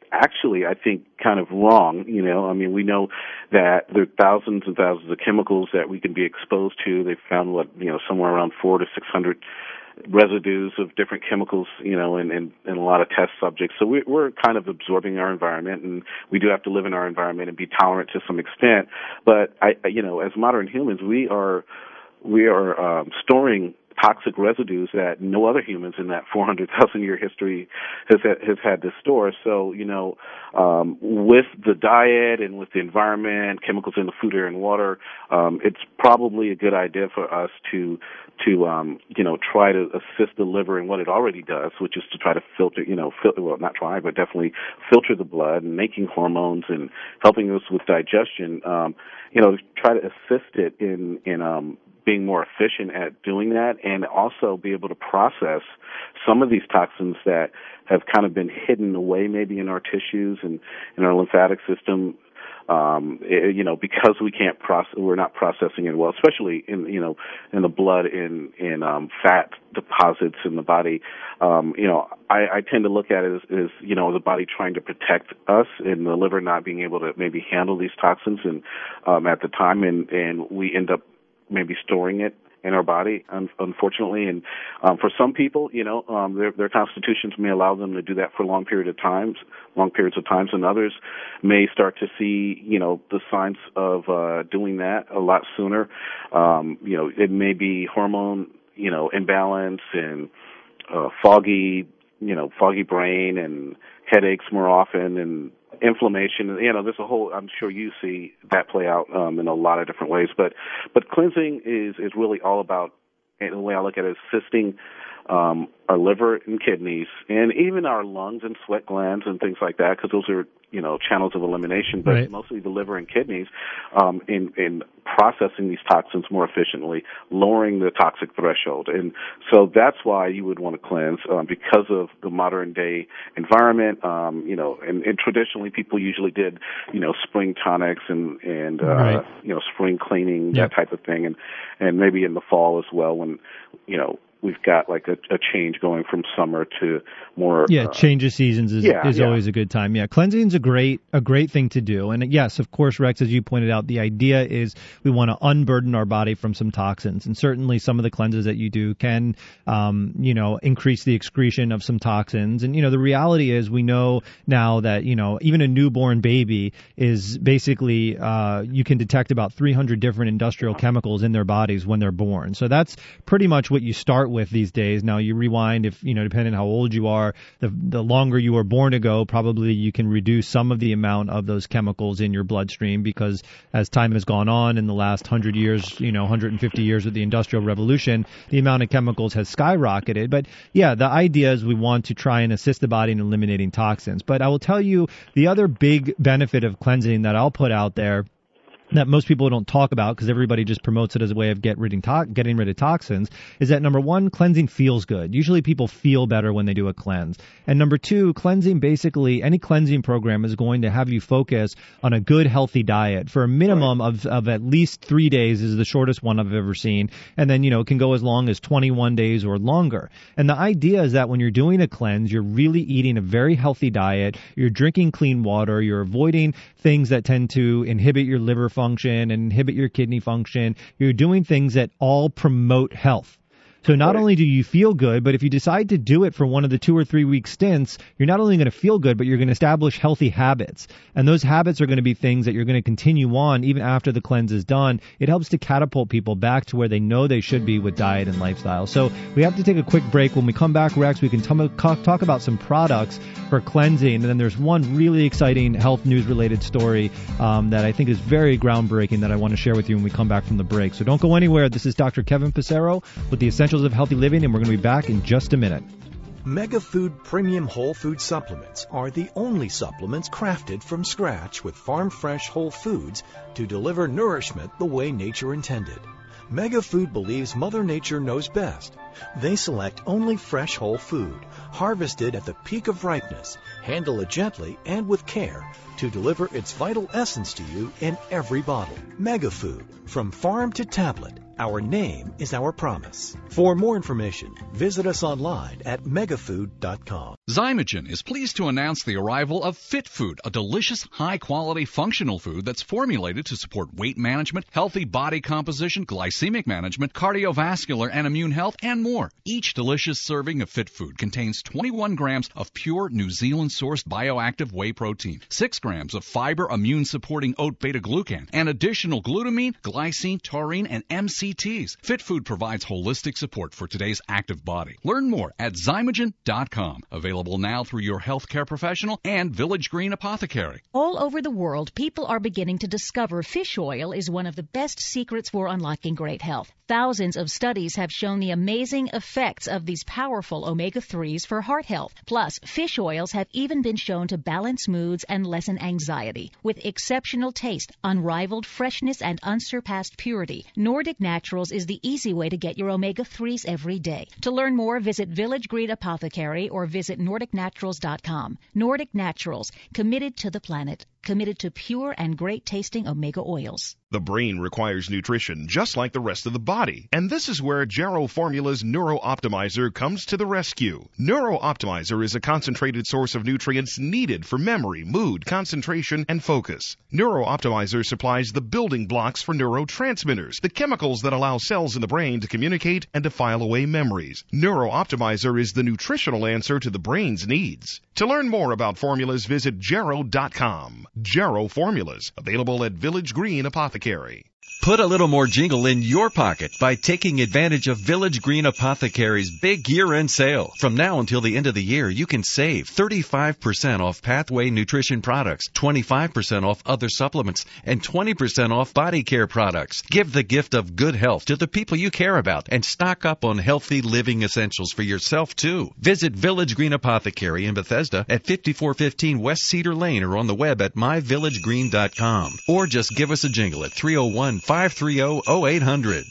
actually, I think, kind of wrong. You know, I mean, we know that there are thousands and thousands of chemicals that we can be exposed to. They've found, what, you know, somewhere around four to six hundred residues of different chemicals, you know, in, in, in a lot of test subjects. So we, we're kind of absorbing our environment, and we do have to live in our environment and be tolerant to some extent. But, I, you know, as modern humans, we are, we are um, storing toxic residues that no other humans in that four hundred thousand year history has has had to store. So, you know, um, with the diet and with the environment, chemicals in the food, air, and water, um, it's probably a good idea for us to to um, you know try to assist the liver in what it already does, which is to try to filter, you know, filter, well, not try, but definitely filter the blood and making hormones and helping us with digestion. Um, you know, to try to assist it in in um, being more efficient at doing that, and also be able to process some of these toxins that have kind of been hidden away maybe in our tissues and in our lymphatic system, um, it, you know, because we can't process, we're not processing it well, especially in, you know, in the blood, in, in, um, fat deposits in the body. Um, you know, I, I tend to look at it as, as, you know, the body trying to protect us and the liver not being able to maybe handle these toxins and, um, at the time, and, and we end up maybe storing it in our body, un- unfortunately. And um, for some people, you know, um, their, their constitutions may allow them to do that for long period of times, long periods of times, and others may start to see, you know, the signs of uh, doing that a lot sooner. Um, you know, it may be hormone, you know, imbalance and uh, foggy, you know, foggy brain and headaches more often and inflammation. You know, there's a whole, I'm sure you see that play out um, in a lot of different ways. But but cleansing is, is really all about, and the way I look at it, is assisting um, our liver and kidneys, and even our lungs and sweat glands and things like that, because those are, you know, channels of elimination, but right. mostly the liver and kidneys um, in, in processing these toxins more efficiently, lowering the toxic threshold. And so that's why you would want to cleanse, um, because of the modern day environment. Um, you know, and, and traditionally people usually did, you know, spring tonics and, and uh, right. you know, spring cleaning, yep. that type of thing. And, and maybe in the fall as well when, you know, we've got like a, a change going from summer to more. Yeah, uh, change of seasons is, yeah, is yeah. always a good time. Yeah, cleansing is a great a great thing to do. And yes, of course, Rex, as you pointed out, the idea is we want to unburden our body from some toxins. And certainly some of the cleanses that you do can, um, you know, increase the excretion of some toxins. And, you know, the reality is we know now that, you know, even a newborn baby is basically, uh, you can detect about three hundred different industrial chemicals in their bodies when they're born. So that's pretty much what you start with these days. Now you rewind, if you know, depending on how old you are, the the longer you were born ago, probably you can reduce some of the amount of those chemicals in your bloodstream, because as time has gone on in the last hundred years, you know, one hundred fifty years of the Industrial Revolution, the amount of chemicals has skyrocketed. But yeah, the idea is we want to try and assist the body in eliminating toxins. But I will tell you the other big benefit of cleansing that I'll put out there that most people don't talk about, because everybody just promotes it as a way of get rid of to- getting rid of toxins, is that, number one, cleansing feels good. Usually people feel better when they do a cleanse. And number two, cleansing, basically, any cleansing program is going to have you focus on a good, healthy diet for a minimum right. of, of at least three days is the shortest one I've ever seen. And then, you know, it can go as long as twenty-one days or longer. And the idea is that when you're doing a cleanse, you're really eating a very healthy diet, you're drinking clean water, you're avoiding things that tend to inhibit your liver function and inhibit your kidney function. You're doing things that all promote health. So not only do you feel good, but if you decide to do it for one of the two or three week stints, you're not only going to feel good, but you're going to establish healthy habits. And those habits are going to be things that you're going to continue on even after the cleanse is done. It helps to catapult people back to where they know they should be with diet and lifestyle. So we have to take a quick break. When we come back, Rex, we can t- talk about some products for cleansing. And then there's one really exciting health news related story um, that I think is very groundbreaking that I want to share with you when we come back from the break. So don't go anywhere. This is Doctor Kevin Passero with the Essentials of Healthy Living, and we're going to be back in just a minute. Megafood Premium Whole Food Supplements are the only supplements crafted from scratch with farm-fresh whole foods to deliver nourishment the way nature intended. Megafood believes Mother Nature knows best. They select only fresh whole food, harvested at the peak of ripeness, handle it gently and with care to deliver its vital essence to you in every bottle. Megafood, from farm to tablet, Our name is our promise. For more information, visit us online at megafood dot com. Zymogen is pleased to announce the arrival of Fit Food, a delicious, high-quality, functional food that's formulated to support weight management, healthy body composition, glycemic management, cardiovascular and immune health, and more. Each delicious serving of Fit Food contains twenty-one grams of pure New Zealand-sourced bioactive whey protein, six grams of fiber immune-supporting oat beta-glucan, and additional glutamine, glycine, taurine, and M C Ts. Fit Food provides holistic support for today's active body. Learn more at zymogen dot com. Available now through your healthcare professional and Village Green Apothecary. All over the world, people are beginning to discover fish oil is one of the best secrets for unlocking great health. Thousands of studies have shown the amazing effects of these powerful omega threes for heart health. Plus, fish oils have even been shown to balance moods and lessen anxiety. With exceptional taste, unrivaled freshness, and unsurpassed purity, Nordic Naturals is the easy way to get your omega threes every day. To learn more, visit Village Green Apothecary or visit nordic naturals dot com. Nordic Naturals, committed to the planet, committed to pure and great-tasting omega oils. The brain requires nutrition just like the rest of the body, and this is where Jarrow Formula's Neuro Optimizer comes to the rescue. Neuro Optimizer is a concentrated source of nutrients needed for memory, mood, concentration, and focus. Neuro Optimizer supplies the building blocks for neurotransmitters, the chemicals that allow cells in the brain to communicate and to file away memories. Neuro Optimizer is the nutritional answer to the brain's needs. To learn more about formulas, visit jarrow dot com. Jarrow Formulas, available at Village Green Apothecary. Put a little more jingle in your pocket by taking advantage of Village Green Apothecary's big year-end sale. From now until the end of the year, you can save thirty-five percent off Pathway Nutrition products, twenty-five percent off other supplements, and twenty percent off body care products. Give the gift of good health to the people you care about and stock up on healthy living essentials for yourself, too. Visit Village Green Apothecary in Bethesda at fifty-four fifteen West Cedar Lane or on the web at my village green dot com. Or just give us a jingle at three oh one, five three oh, oh eight hundred.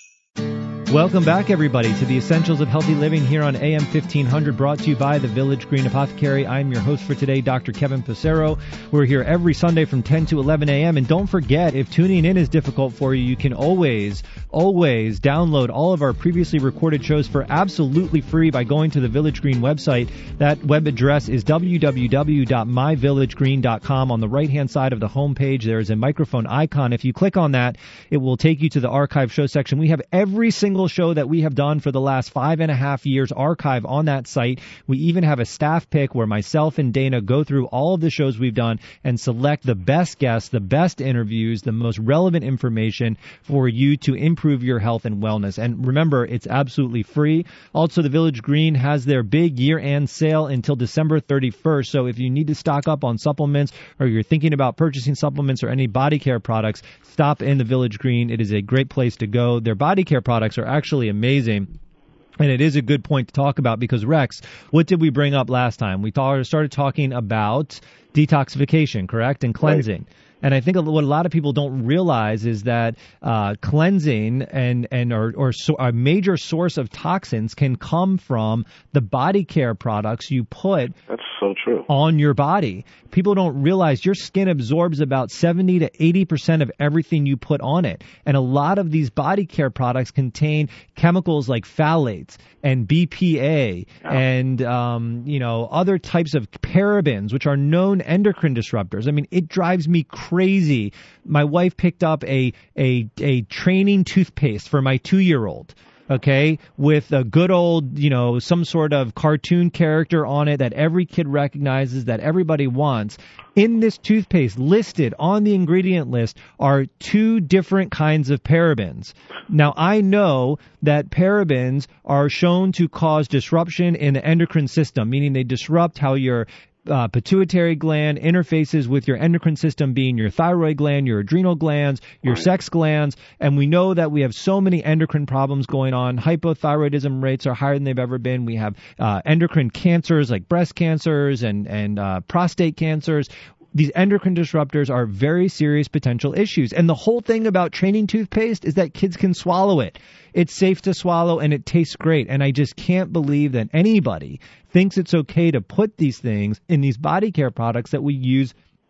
Welcome back, everybody, to the Essentials of Healthy Living here on A M fifteen hundred, brought to you by the Village Green Apothecary. I'm your host for today, Doctor Kevin Passero. We're here every Sunday from ten to eleven a.m. And don't forget, if tuning in is difficult for you, you can always, always download all of our previously recorded shows for absolutely free by going to the Village Green website. That web address is w w w dot my village green dot com. On the right-hand side of the homepage, there is a microphone icon. If you click on that, it will take you to the archive show section. We have every single show that we have done for the last five and a half years archive on that site. We even have a staff pick where myself and Dana go through all of the shows we've done and select the best guests, the best interviews, the most relevant information for you to improve your health and wellness. And remember, it's absolutely free. Also, the Village Green has their big year-end sale until December thirty-first. So if you need to stock up on supplements or you're thinking about purchasing supplements or any body care products, stop in the Village Green. It is a great place to go. Their body care products are actually amazing. And it is a good point to talk about because, Rex, what did we bring up last time? We th- started talking about detoxification, correct, and cleansing. Right. And I think what a lot of people don't realize is that uh, cleansing and and or, or so a major source of toxins can come from the body care products you put That's so true. on your body. People don't realize your skin absorbs about seventy to eighty percent of everything you put on it. And a lot of these body care products contain chemicals like phthalates and B P A yeah. and, um, you know, other types of parabens, which are known endocrine disruptors. I mean, it drives me crazy. My wife picked up a, a, a training toothpaste for my two-year-old. Okay, with a good old, you know, some sort of cartoon character on it that every kid recognizes, that everybody wants. In this toothpaste, listed on the ingredient list, are two different kinds of parabens. Now, I know that parabens are shown to cause disruption in the endocrine system, meaning they disrupt how your Uh, pituitary gland interfaces with your endocrine system, being your thyroid gland, your adrenal glands, your right. sex glands. And we know that we have so many endocrine problems going on. Hypothyroidism rates are higher than they've ever been. We have uh, endocrine cancers like breast cancers and, and uh, prostate cancers. These endocrine disruptors are very serious potential issues. And the whole thing about training toothpaste is that kids can swallow it. It's safe to swallow and it tastes great. And I just can't believe that anybody thinks it's okay to put these things in these body care products that we use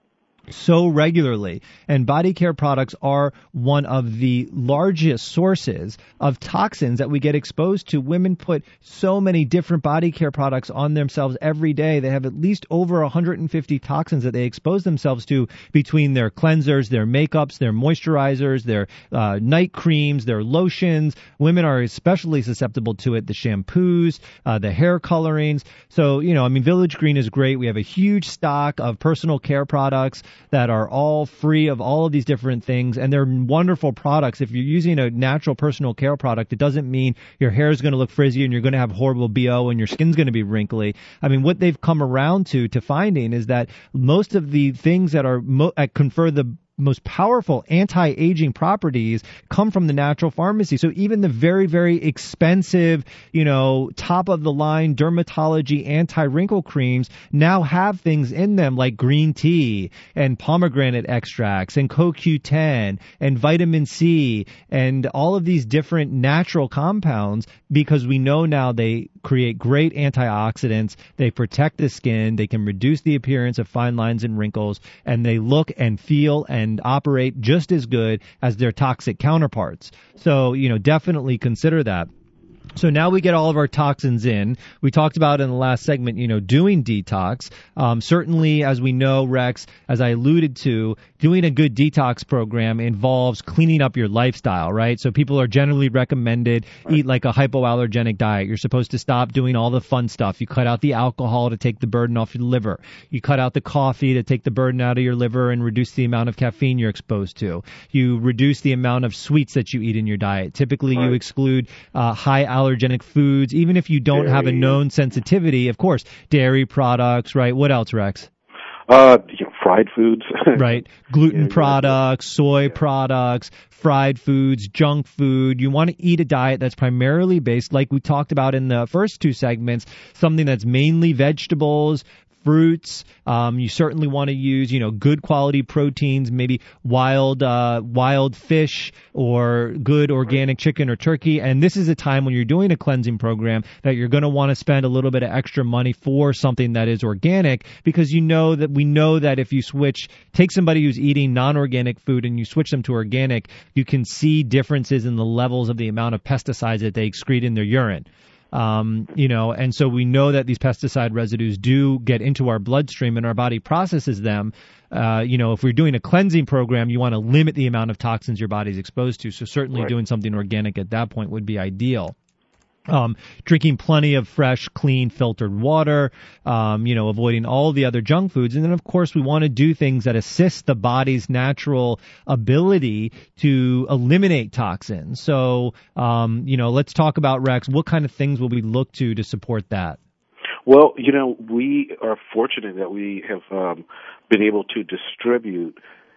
so regularly. And body care products are one of the largest sources of toxins that we get exposed to. Women put so many different body care products on themselves every day. They have at least over one hundred fifty toxins that they expose themselves to between their cleansers, their makeups, their moisturizers, their uh, night creams, their lotions. Women are especially susceptible to it, the shampoos, uh, the hair colorings. So, you know, I mean, Village Green is great. We have a huge stock of personal care products that are all free of all of these different things, and they're wonderful products. If you're using a natural personal care product, it doesn't mean your hair is going to look frizzy and you're going to have horrible B O and your skin's going to be wrinkly. I mean, what they've come around to to finding is that most of the things that are mo- that confer the most powerful anti-aging properties come from the natural pharmacy. So even the very, very expensive, you know, top-of-the-line dermatology anti-wrinkle creams now have things in them like green tea and pomegranate extracts and C O Q ten and vitamin C and all of these different natural compounds, because we know now they create great antioxidants, they protect the skin, they can reduce the appearance of fine lines and wrinkles, and they look and feel and and operate just as good as their toxic counterparts. So, you know, definitely consider that. So now we get all of our toxins in. We talked about in the last segment, you know, doing detox. Um, certainly, as we know, Rex, as I alluded to, doing a good detox program involves cleaning up your lifestyle, right? So people are generally recommended eat like a hypoallergenic diet. You're supposed to stop doing all the fun stuff. You cut out the alcohol to take the burden off your liver. You cut out the coffee to take the burden out of your liver and reduce the amount of caffeine you're exposed to. You reduce the amount of sweets that you eat in your diet. Typically, right. you exclude uh, high allergenic foods, even if you don't dairy. have a known sensitivity. Of course, dairy products, right? What else, Rex? Uh, you know, fried foods. Right. Gluten yeah, products, soy yeah. products, fried foods, junk food. You want to eat a diet that's primarily based, like we talked about in the first two segments, something that's mainly vegetables, fruits. Um, you certainly want to use, you know, good quality proteins, maybe wild, uh, wild fish or good organic chicken or turkey. And this is a time when you're doing a cleansing program that you're going to want to spend a little bit of extra money for something that is organic, because you know that we know that if you switch, take somebody who's eating non-organic food and you switch them to organic, you can see differences in the levels of the amount of pesticides that they excrete in their urine. Um, you know, and so we know that these pesticide residues do get into our bloodstream and our body processes them. Uh, you know, if we're doing a cleansing program, you want to limit the amount of toxins your body's exposed to. So certainly right. doing something organic at that point would be ideal. Um, drinking plenty of fresh, clean, filtered water, um, you know, avoiding all the other junk foods. And then, of course, we want to do things that assist the body's natural ability to eliminate toxins. So, um, you know, let's talk about, Rex, what kind of things will we look to to support that? Well, you know, we are fortunate that we have um, been able to distribute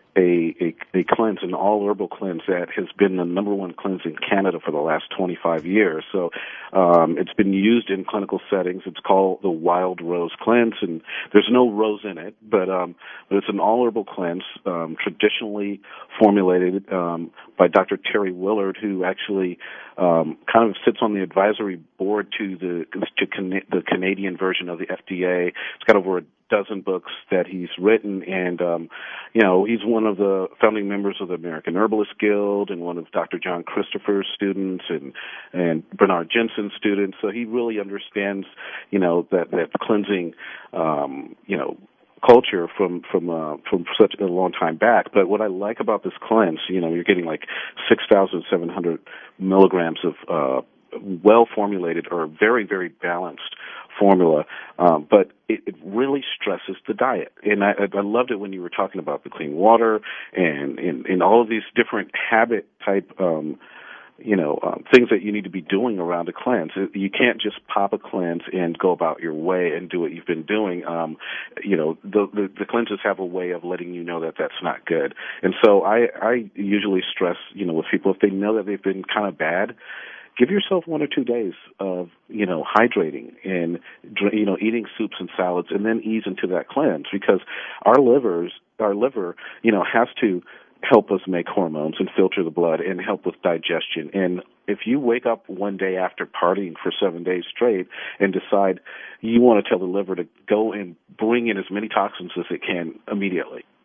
A, a, a cleanse, an all-herbal cleanse that has been the number one cleanse in Canada for the last twenty-five years. So um, it's been used in clinical settings. It's called the Wild Rose Cleanse, and there's no rose in it, but, um, but it's an all-herbal cleanse um, traditionally formulated um, by Doctor Terry Willard, who actually um, kind of sits on the advisory board to the to Can- the Canadian version of the F D A. It's got over a dozen books that he's written, and um, you know, he's one of the founding members of the American Herbalist Guild and one of Doctor John Christopher's students and and Bernard Jensen's students. So he really understands, you know, that that cleansing, um, you know, culture from from uh, from such a long time back. But what I like about this cleanse, you know, you're getting like six thousand seven hundred milligrams of uh, well formulated or very very balanced formula, um, but it, it really stresses the diet. And I, I loved it when you were talking about the clean water and, and, and all of these different habit type, um, you know, um, things that you need to be doing around a cleanse. You can't just pop a cleanse and go about your way and do what you've been doing. Um, you know, the, the, the cleanses have a way of letting you know that that's not good. And so I, I usually stress, you know, with people, if they know that they've been kind of bad, give yourself one or two days of, you know, hydrating and, you know, eating soups and salads, and then ease into that cleanse, because our livers, our liver, you know, has to help us make hormones and filter the blood and help with digestion. And if you wake up one day after partying for seven days straight and decide you want to tell the liver to go and bring in as many toxins as it can immediately,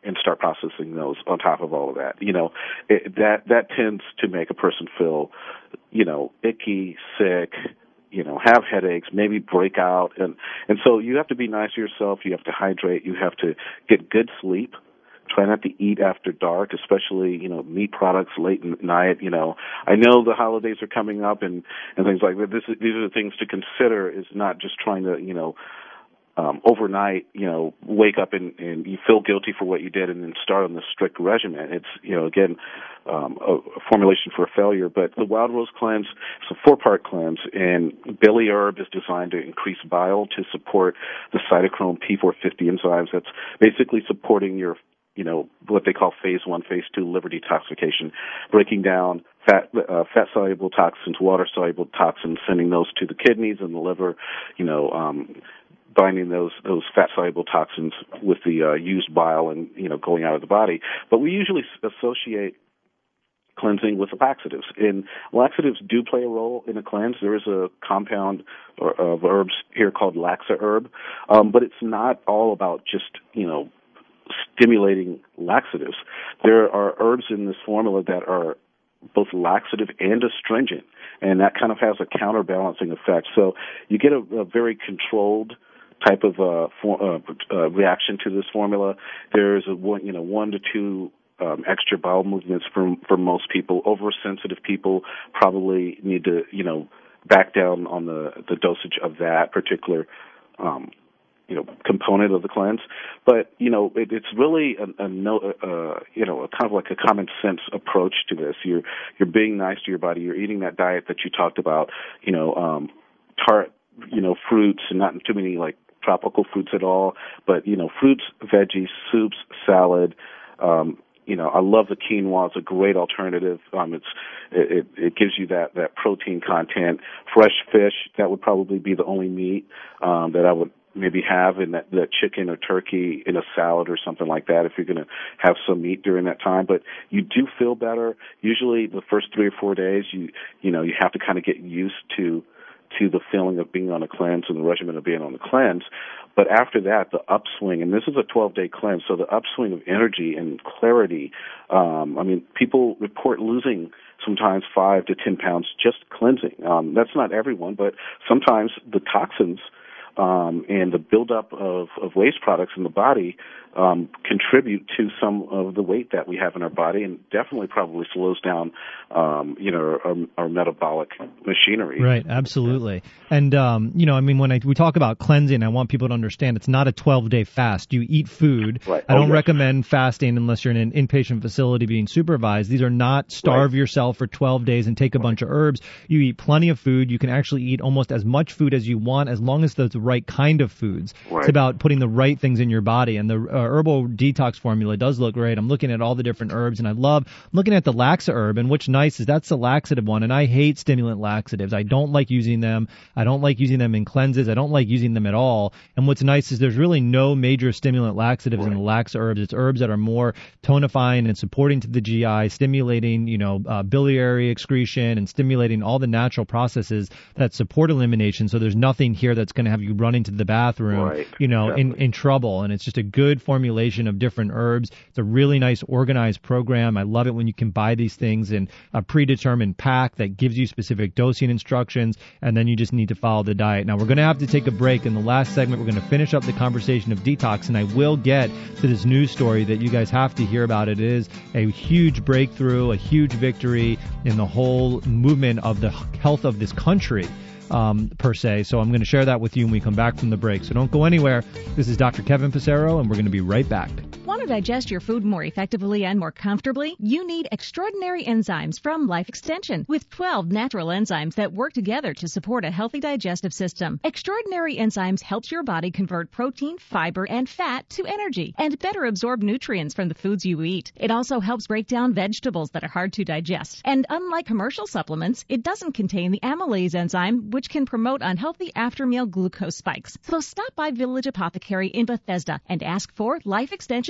and start processing those on top of all of that. You know, it, that that tends to make a person feel, you know, icky, sick, you know, have headaches, maybe break out. And, and so you have to be nice to yourself. You have to hydrate. You have to get good sleep. Try not to eat after dark, especially, you know, meat products late at night. You know, I know the holidays are coming up and, and things like that. This is, these are the things to consider, is not just trying to, you know, um, overnight, you know, wake up and, and you feel guilty for what you did and then start on this strict regimen. It's, you know, again, um, a, a formulation for a failure. But the Wild Rose Cleanse is a four-part cleanse, and Billy Herb is designed to increase bile to support the cytochrome P four fifty enzymes. That's basically supporting your, you know, what they call phase one, phase two liver detoxification, breaking down fat, uh, fat-soluble toxins, water-soluble toxins, sending those to the kidneys and the liver, you know, um, binding those those fat-soluble toxins with the uh, used bile and, you know, going out of the body. But we usually associate cleansing with laxatives, and laxatives do play a role in a cleanse. There is a compound or, of herbs here called Laxa herb, um, but it's not all about just, you know, stimulating laxatives. There are herbs in this formula that are both laxative and astringent, and that kind of has a counterbalancing effect. So you get a, a very controlled type of uh, for, uh, uh, reaction to this formula. There's a one, you know, one to two um, extra bowel movements for for most people. Oversensitive people probably need to, you know, back down on the the dosage of that particular um, you know, component of the cleanse. But, you know, it, it's really a, a no, uh, you know, a kind of like a common sense approach to this. You're, you're being nice to your body. You're eating that diet that you talked about, you know, um, tart, you know, fruits and not too many like tropical fruits at all, but, you know, fruits, veggies, soups, salad, um, you know, I love the quinoa. It's a great alternative. Um, it's it, it gives you that, that protein content. Fresh fish, that would probably be the only meat um, that I would maybe have in that, that chicken or turkey in a salad or something like that if you're going to have some meat during that time. But you do feel better. Usually the first three or four days, you you know, you have to kind of get used to to the feeling of being on a cleanse and the regimen of being on the cleanse. But after that, the upswing, and this is a twelve-day cleanse, so the upswing of energy and clarity, um, I mean, people report losing sometimes five to ten pounds just cleansing. Um, that's not everyone, but sometimes the toxins um, and the buildup of, of waste products in the body um, contribute to some of the weight that we have in our body, and definitely probably slows down, um, you know, our, our metabolic machinery. Right, absolutely. And, um, you know, I mean, when I, we talk about cleansing, I want people to understand it's not a twelve-day fast. You eat food. Right. I don't oh, yes. recommend fasting unless you're in an inpatient facility being supervised. These are not starve right. yourself for twelve days and take a right. bunch of herbs. You eat plenty of food. You can actually eat almost as much food as you want as long as it's the right kind of foods. Right. It's about putting the right things in your body. And the uh, herbal detox formula does look great. I'm looking at all the different herbs, and I love I'm looking at the Laxa herb, and what's nice is that's the laxative one, and I hate stimulant laxatives. I don't like using them. I don't like using them in cleanses. I don't like using them at all. And what's nice is there's really no major stimulant laxatives right. in the Laxa herbs. It's herbs that are more tonifying and supporting to the G I, stimulating, you know, uh, biliary excretion and stimulating all the natural processes that support elimination. So there's nothing here that's going to have you running to the bathroom, right. you know, in, Definitely. in trouble. And it's just a good formulation of different herbs. It's a really nice organized program. I love it when you can buy these things in a predetermined pack that gives you specific dosing instructions, and then you just need to follow the diet. Now, we're going to have to take a break. In the last segment, we're going to finish up the conversation of detox, and I will get to this news story that you guys have to hear about. It is a huge breakthrough, a huge victory in the whole movement of the health of this country. Um, per se. So I'm going to share that with you when we come back from the break. So don't go anywhere. This is Doctor Kevin Passero, and we're going to be right back. Want to digest your food more effectively and more comfortably? You need extraordinary enzymes from Life Extension with twelve natural enzymes that work together to support a healthy digestive system. Extraordinary Enzymes helps your body convert protein, fiber, and fat to energy and better absorb nutrients from the foods you eat. It also helps break down vegetables that are hard to digest. And unlike commercial supplements, it doesn't contain the amylase enzyme, which can promote unhealthy after-meal glucose spikes. So stop by Village Apothecary in Bethesda and ask for Life Extension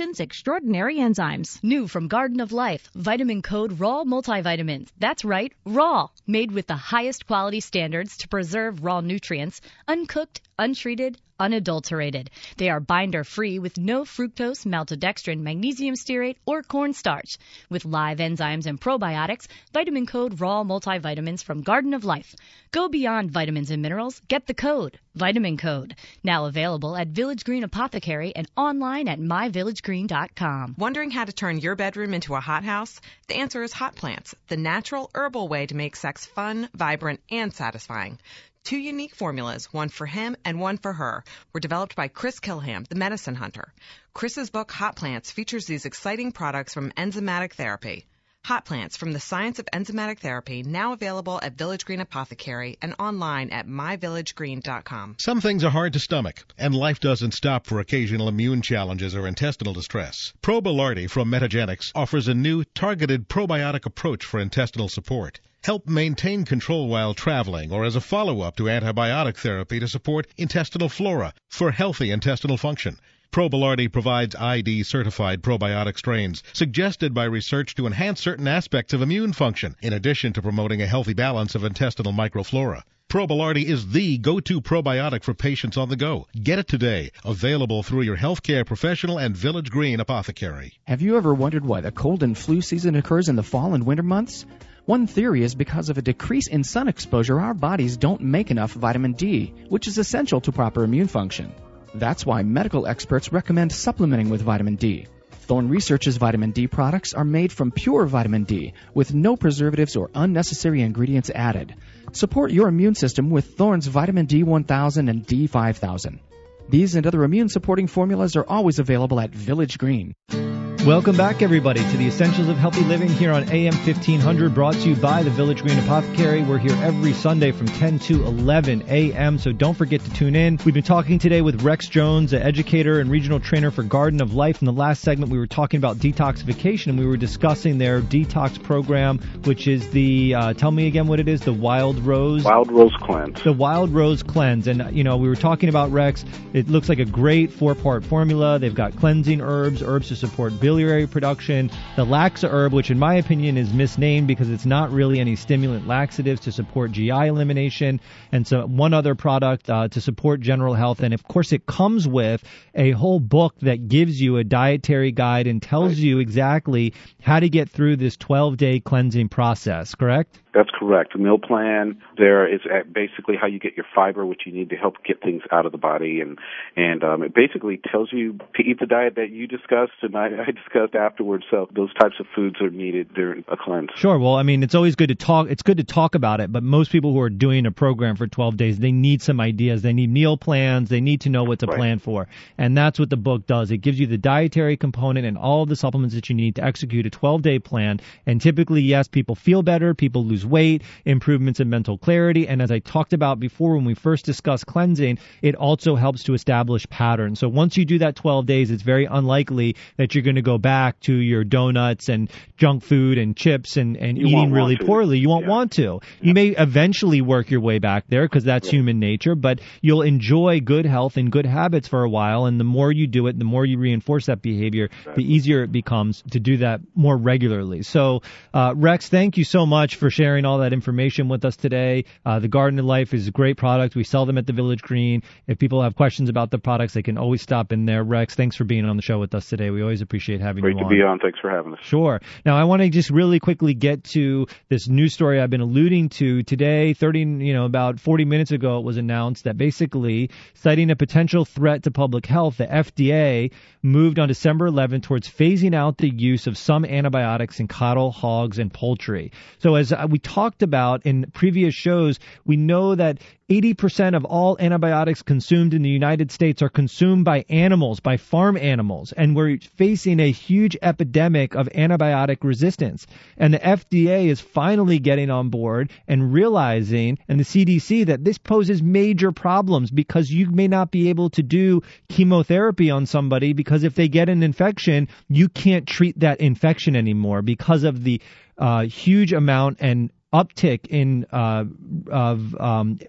nutrition's extraordinary enzymes. New from Garden of Life, Vitamin Code Raw Multivitamins. That's right, raw. Made with the highest quality standards to preserve raw nutrients, uncooked, untreated, unadulterated. They are binder-free with no fructose, maltodextrin, magnesium stearate, or cornstarch. With live enzymes and probiotics, Vitamin Code Raw Multivitamins from Garden of Life. Go beyond vitamins and minerals. Get the code. Vitamin Code. Now available at Village Green Apothecary and online at my village green dot com. Wondering how to turn your bedroom into a hothouse? The answer is hot plants, the natural herbal way to make sex fun, vibrant, and satisfying. Two unique formulas, one for him and one for her, were developed by Chris Kilham, the medicine hunter. Chris's book, Hot Plants, features these exciting products from enzymatic therapy. Hot Plants from the Science of Enzymatic Therapy, now available at Village Green Apothecary and online at my village green dot com. Some things are hard to stomach, and life doesn't stop for occasional immune challenges or intestinal distress. Probilardi from Metagenics offers a new targeted probiotic approach for intestinal support. Help maintain control while traveling or as a follow-up to antibiotic therapy to support intestinal flora for healthy intestinal function. Probilardi provides I D-certified probiotic strains suggested by research to enhance certain aspects of immune function, in addition to promoting a healthy balance of intestinal microflora. Probilardi is the go-to probiotic for patients on the go. Get it today. Available through your healthcare professional and Village Green Apothecary. Have you ever wondered why the cold and flu season occurs in the fall and winter months? One theory is because of a decrease in sun exposure, our bodies don't make enough vitamin D, which is essential to proper immune function. That's why medical experts recommend supplementing with vitamin D. Thorne Research's vitamin D products are made from pure vitamin D, with no preservatives or unnecessary ingredients added. Support your immune system with Thorne's vitamin D one thousand and D five thousand. These and other immune-supporting formulas are always available at Village Green. Welcome back, everybody, to the Essentials of Healthy Living here on A M fifteen hundred, brought to you by the Village Green Apothecary. We're here every Sunday from ten to eleven a.m., so don't forget to tune in. We've been talking today with Rex Jones, an educator and regional trainer for Garden of Life. In the last segment, we were talking about detoxification, and we were discussing their detox program, which is the, uh, tell me again what it is, the Wild Rose? Wild Rose Cleanse. The Wild Rose Cleanse. And, you know, we were talking about, Rex, it looks like a great four-part formula. They've got cleansing herbs, herbs to support biliary production, the Laxa herb, which in my opinion is misnamed because it's not really any stimulant laxatives to support G I elimination, and so one other product uh, to support general health. And of course it comes with a whole book that gives you a dietary guide and tells right. you exactly how to get through this twelve-day cleansing process, correct? That's correct. The meal plan there is basically how you get your fiber, which you need to help get things out of the body, and and um, it basically tells you to eat the diet that you discussed and I, I discussed afterwards. So those types of foods are needed during a cleanse. Sure. Well, I mean, it's always good to talk. It's good to talk about it, but most people who are doing a program for twelve days, they need some ideas. They need meal plans. They need to know what to right. plan for, and that's what the book does. It gives you the dietary component and all of the supplements that you need to execute a twelve-day plan. And typically, yes, people feel better, people lose weight, improvements in mental clarity, and as I talked about before when we first discussed cleansing, it also helps to establish patterns. So once you do that twelve days, it's very unlikely that you're going to go back to your donuts and junk food and chips and, and eating really poorly. You won't yeah. want to. Yeah. You may eventually work your way back there because that's yeah. human nature, but you'll enjoy good health and good habits for a while, and the more you do it, the more you reinforce that behavior, exactly. the easier it becomes to do that more regularly. So, uh, Rex, thank you so much for sharing all that information with us today. Uh, the Garden of Life is a great product. We sell them at the Village Green. If people have questions about the products, they can always stop in there. Rex, thanks for being on the show with us today. We always appreciate having Great you on. Great to be on. Thanks for having us. Sure. Now, I want to just really quickly get to this news story I've been alluding to today. thirty, you know, about forty minutes ago, it was announced that basically, citing a potential threat to public health, the F D A moved on December eleventh towards phasing out the use of some antibiotics in cattle, hogs, and poultry. So as we talked about in previous shows, we know that eighty percent of all antibiotics consumed in the United States are consumed by animals, by farm animals, and we're facing a huge epidemic of antibiotic resistance. And the F D A is finally getting on board and realizing, and the C D C, that this poses major problems because you may not be able to do chemotherapy on somebody because if they get an infection, you can't treat that infection anymore because of the uh, huge amount and uptick in uh, of um,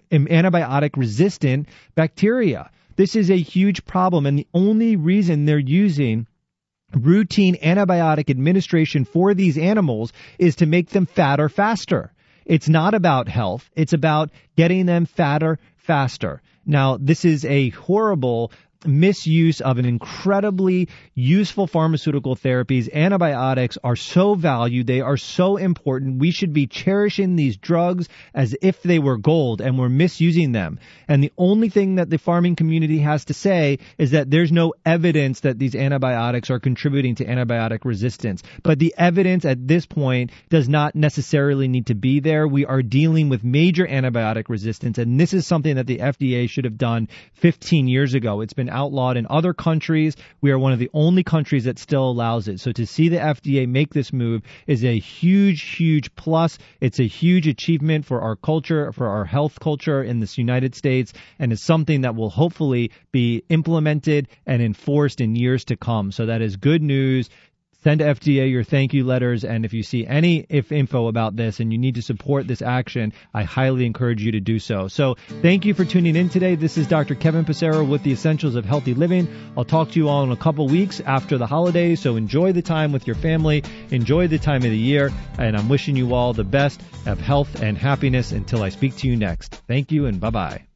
antibiotic-resistant bacteria. This is a huge problem, and the only reason they're using routine antibiotic administration for these animals is to make them fatter faster. It's not about health. It's about getting them fatter faster. Now, this is a horrible misuse of an incredibly useful pharmaceutical therapies. Antibiotics are so valued. They are so important. We should be cherishing these drugs as if they were gold, and we're misusing them. And the only thing that the farming community has to say is that there's no evidence that these antibiotics are contributing to antibiotic resistance. But the evidence at this point does not necessarily need to be there. We are dealing with major antibiotic resistance, and this is something that the F D A should have done fifteen years ago. It's been outlawed in other countries. We are one of the only countries that still allows it. So to see the F D A make this move is a huge, huge plus. It's a huge achievement for our culture, for our health culture in this United States, and is something that will hopefully be implemented and enforced in years to come. So that is good news. Send to F D A your thank you letters, and if you see any if info about this and you need to support this action, I highly encourage you to do so. So thank you for tuning in today. This is Doctor Kevin Passero with the Essentials of Healthy Living. I'll talk to you all in a couple weeks after the holidays, so enjoy the time with your family, enjoy the time of the year, and I'm wishing you all the best of health and happiness until I speak to you next. Thank you, and bye-bye.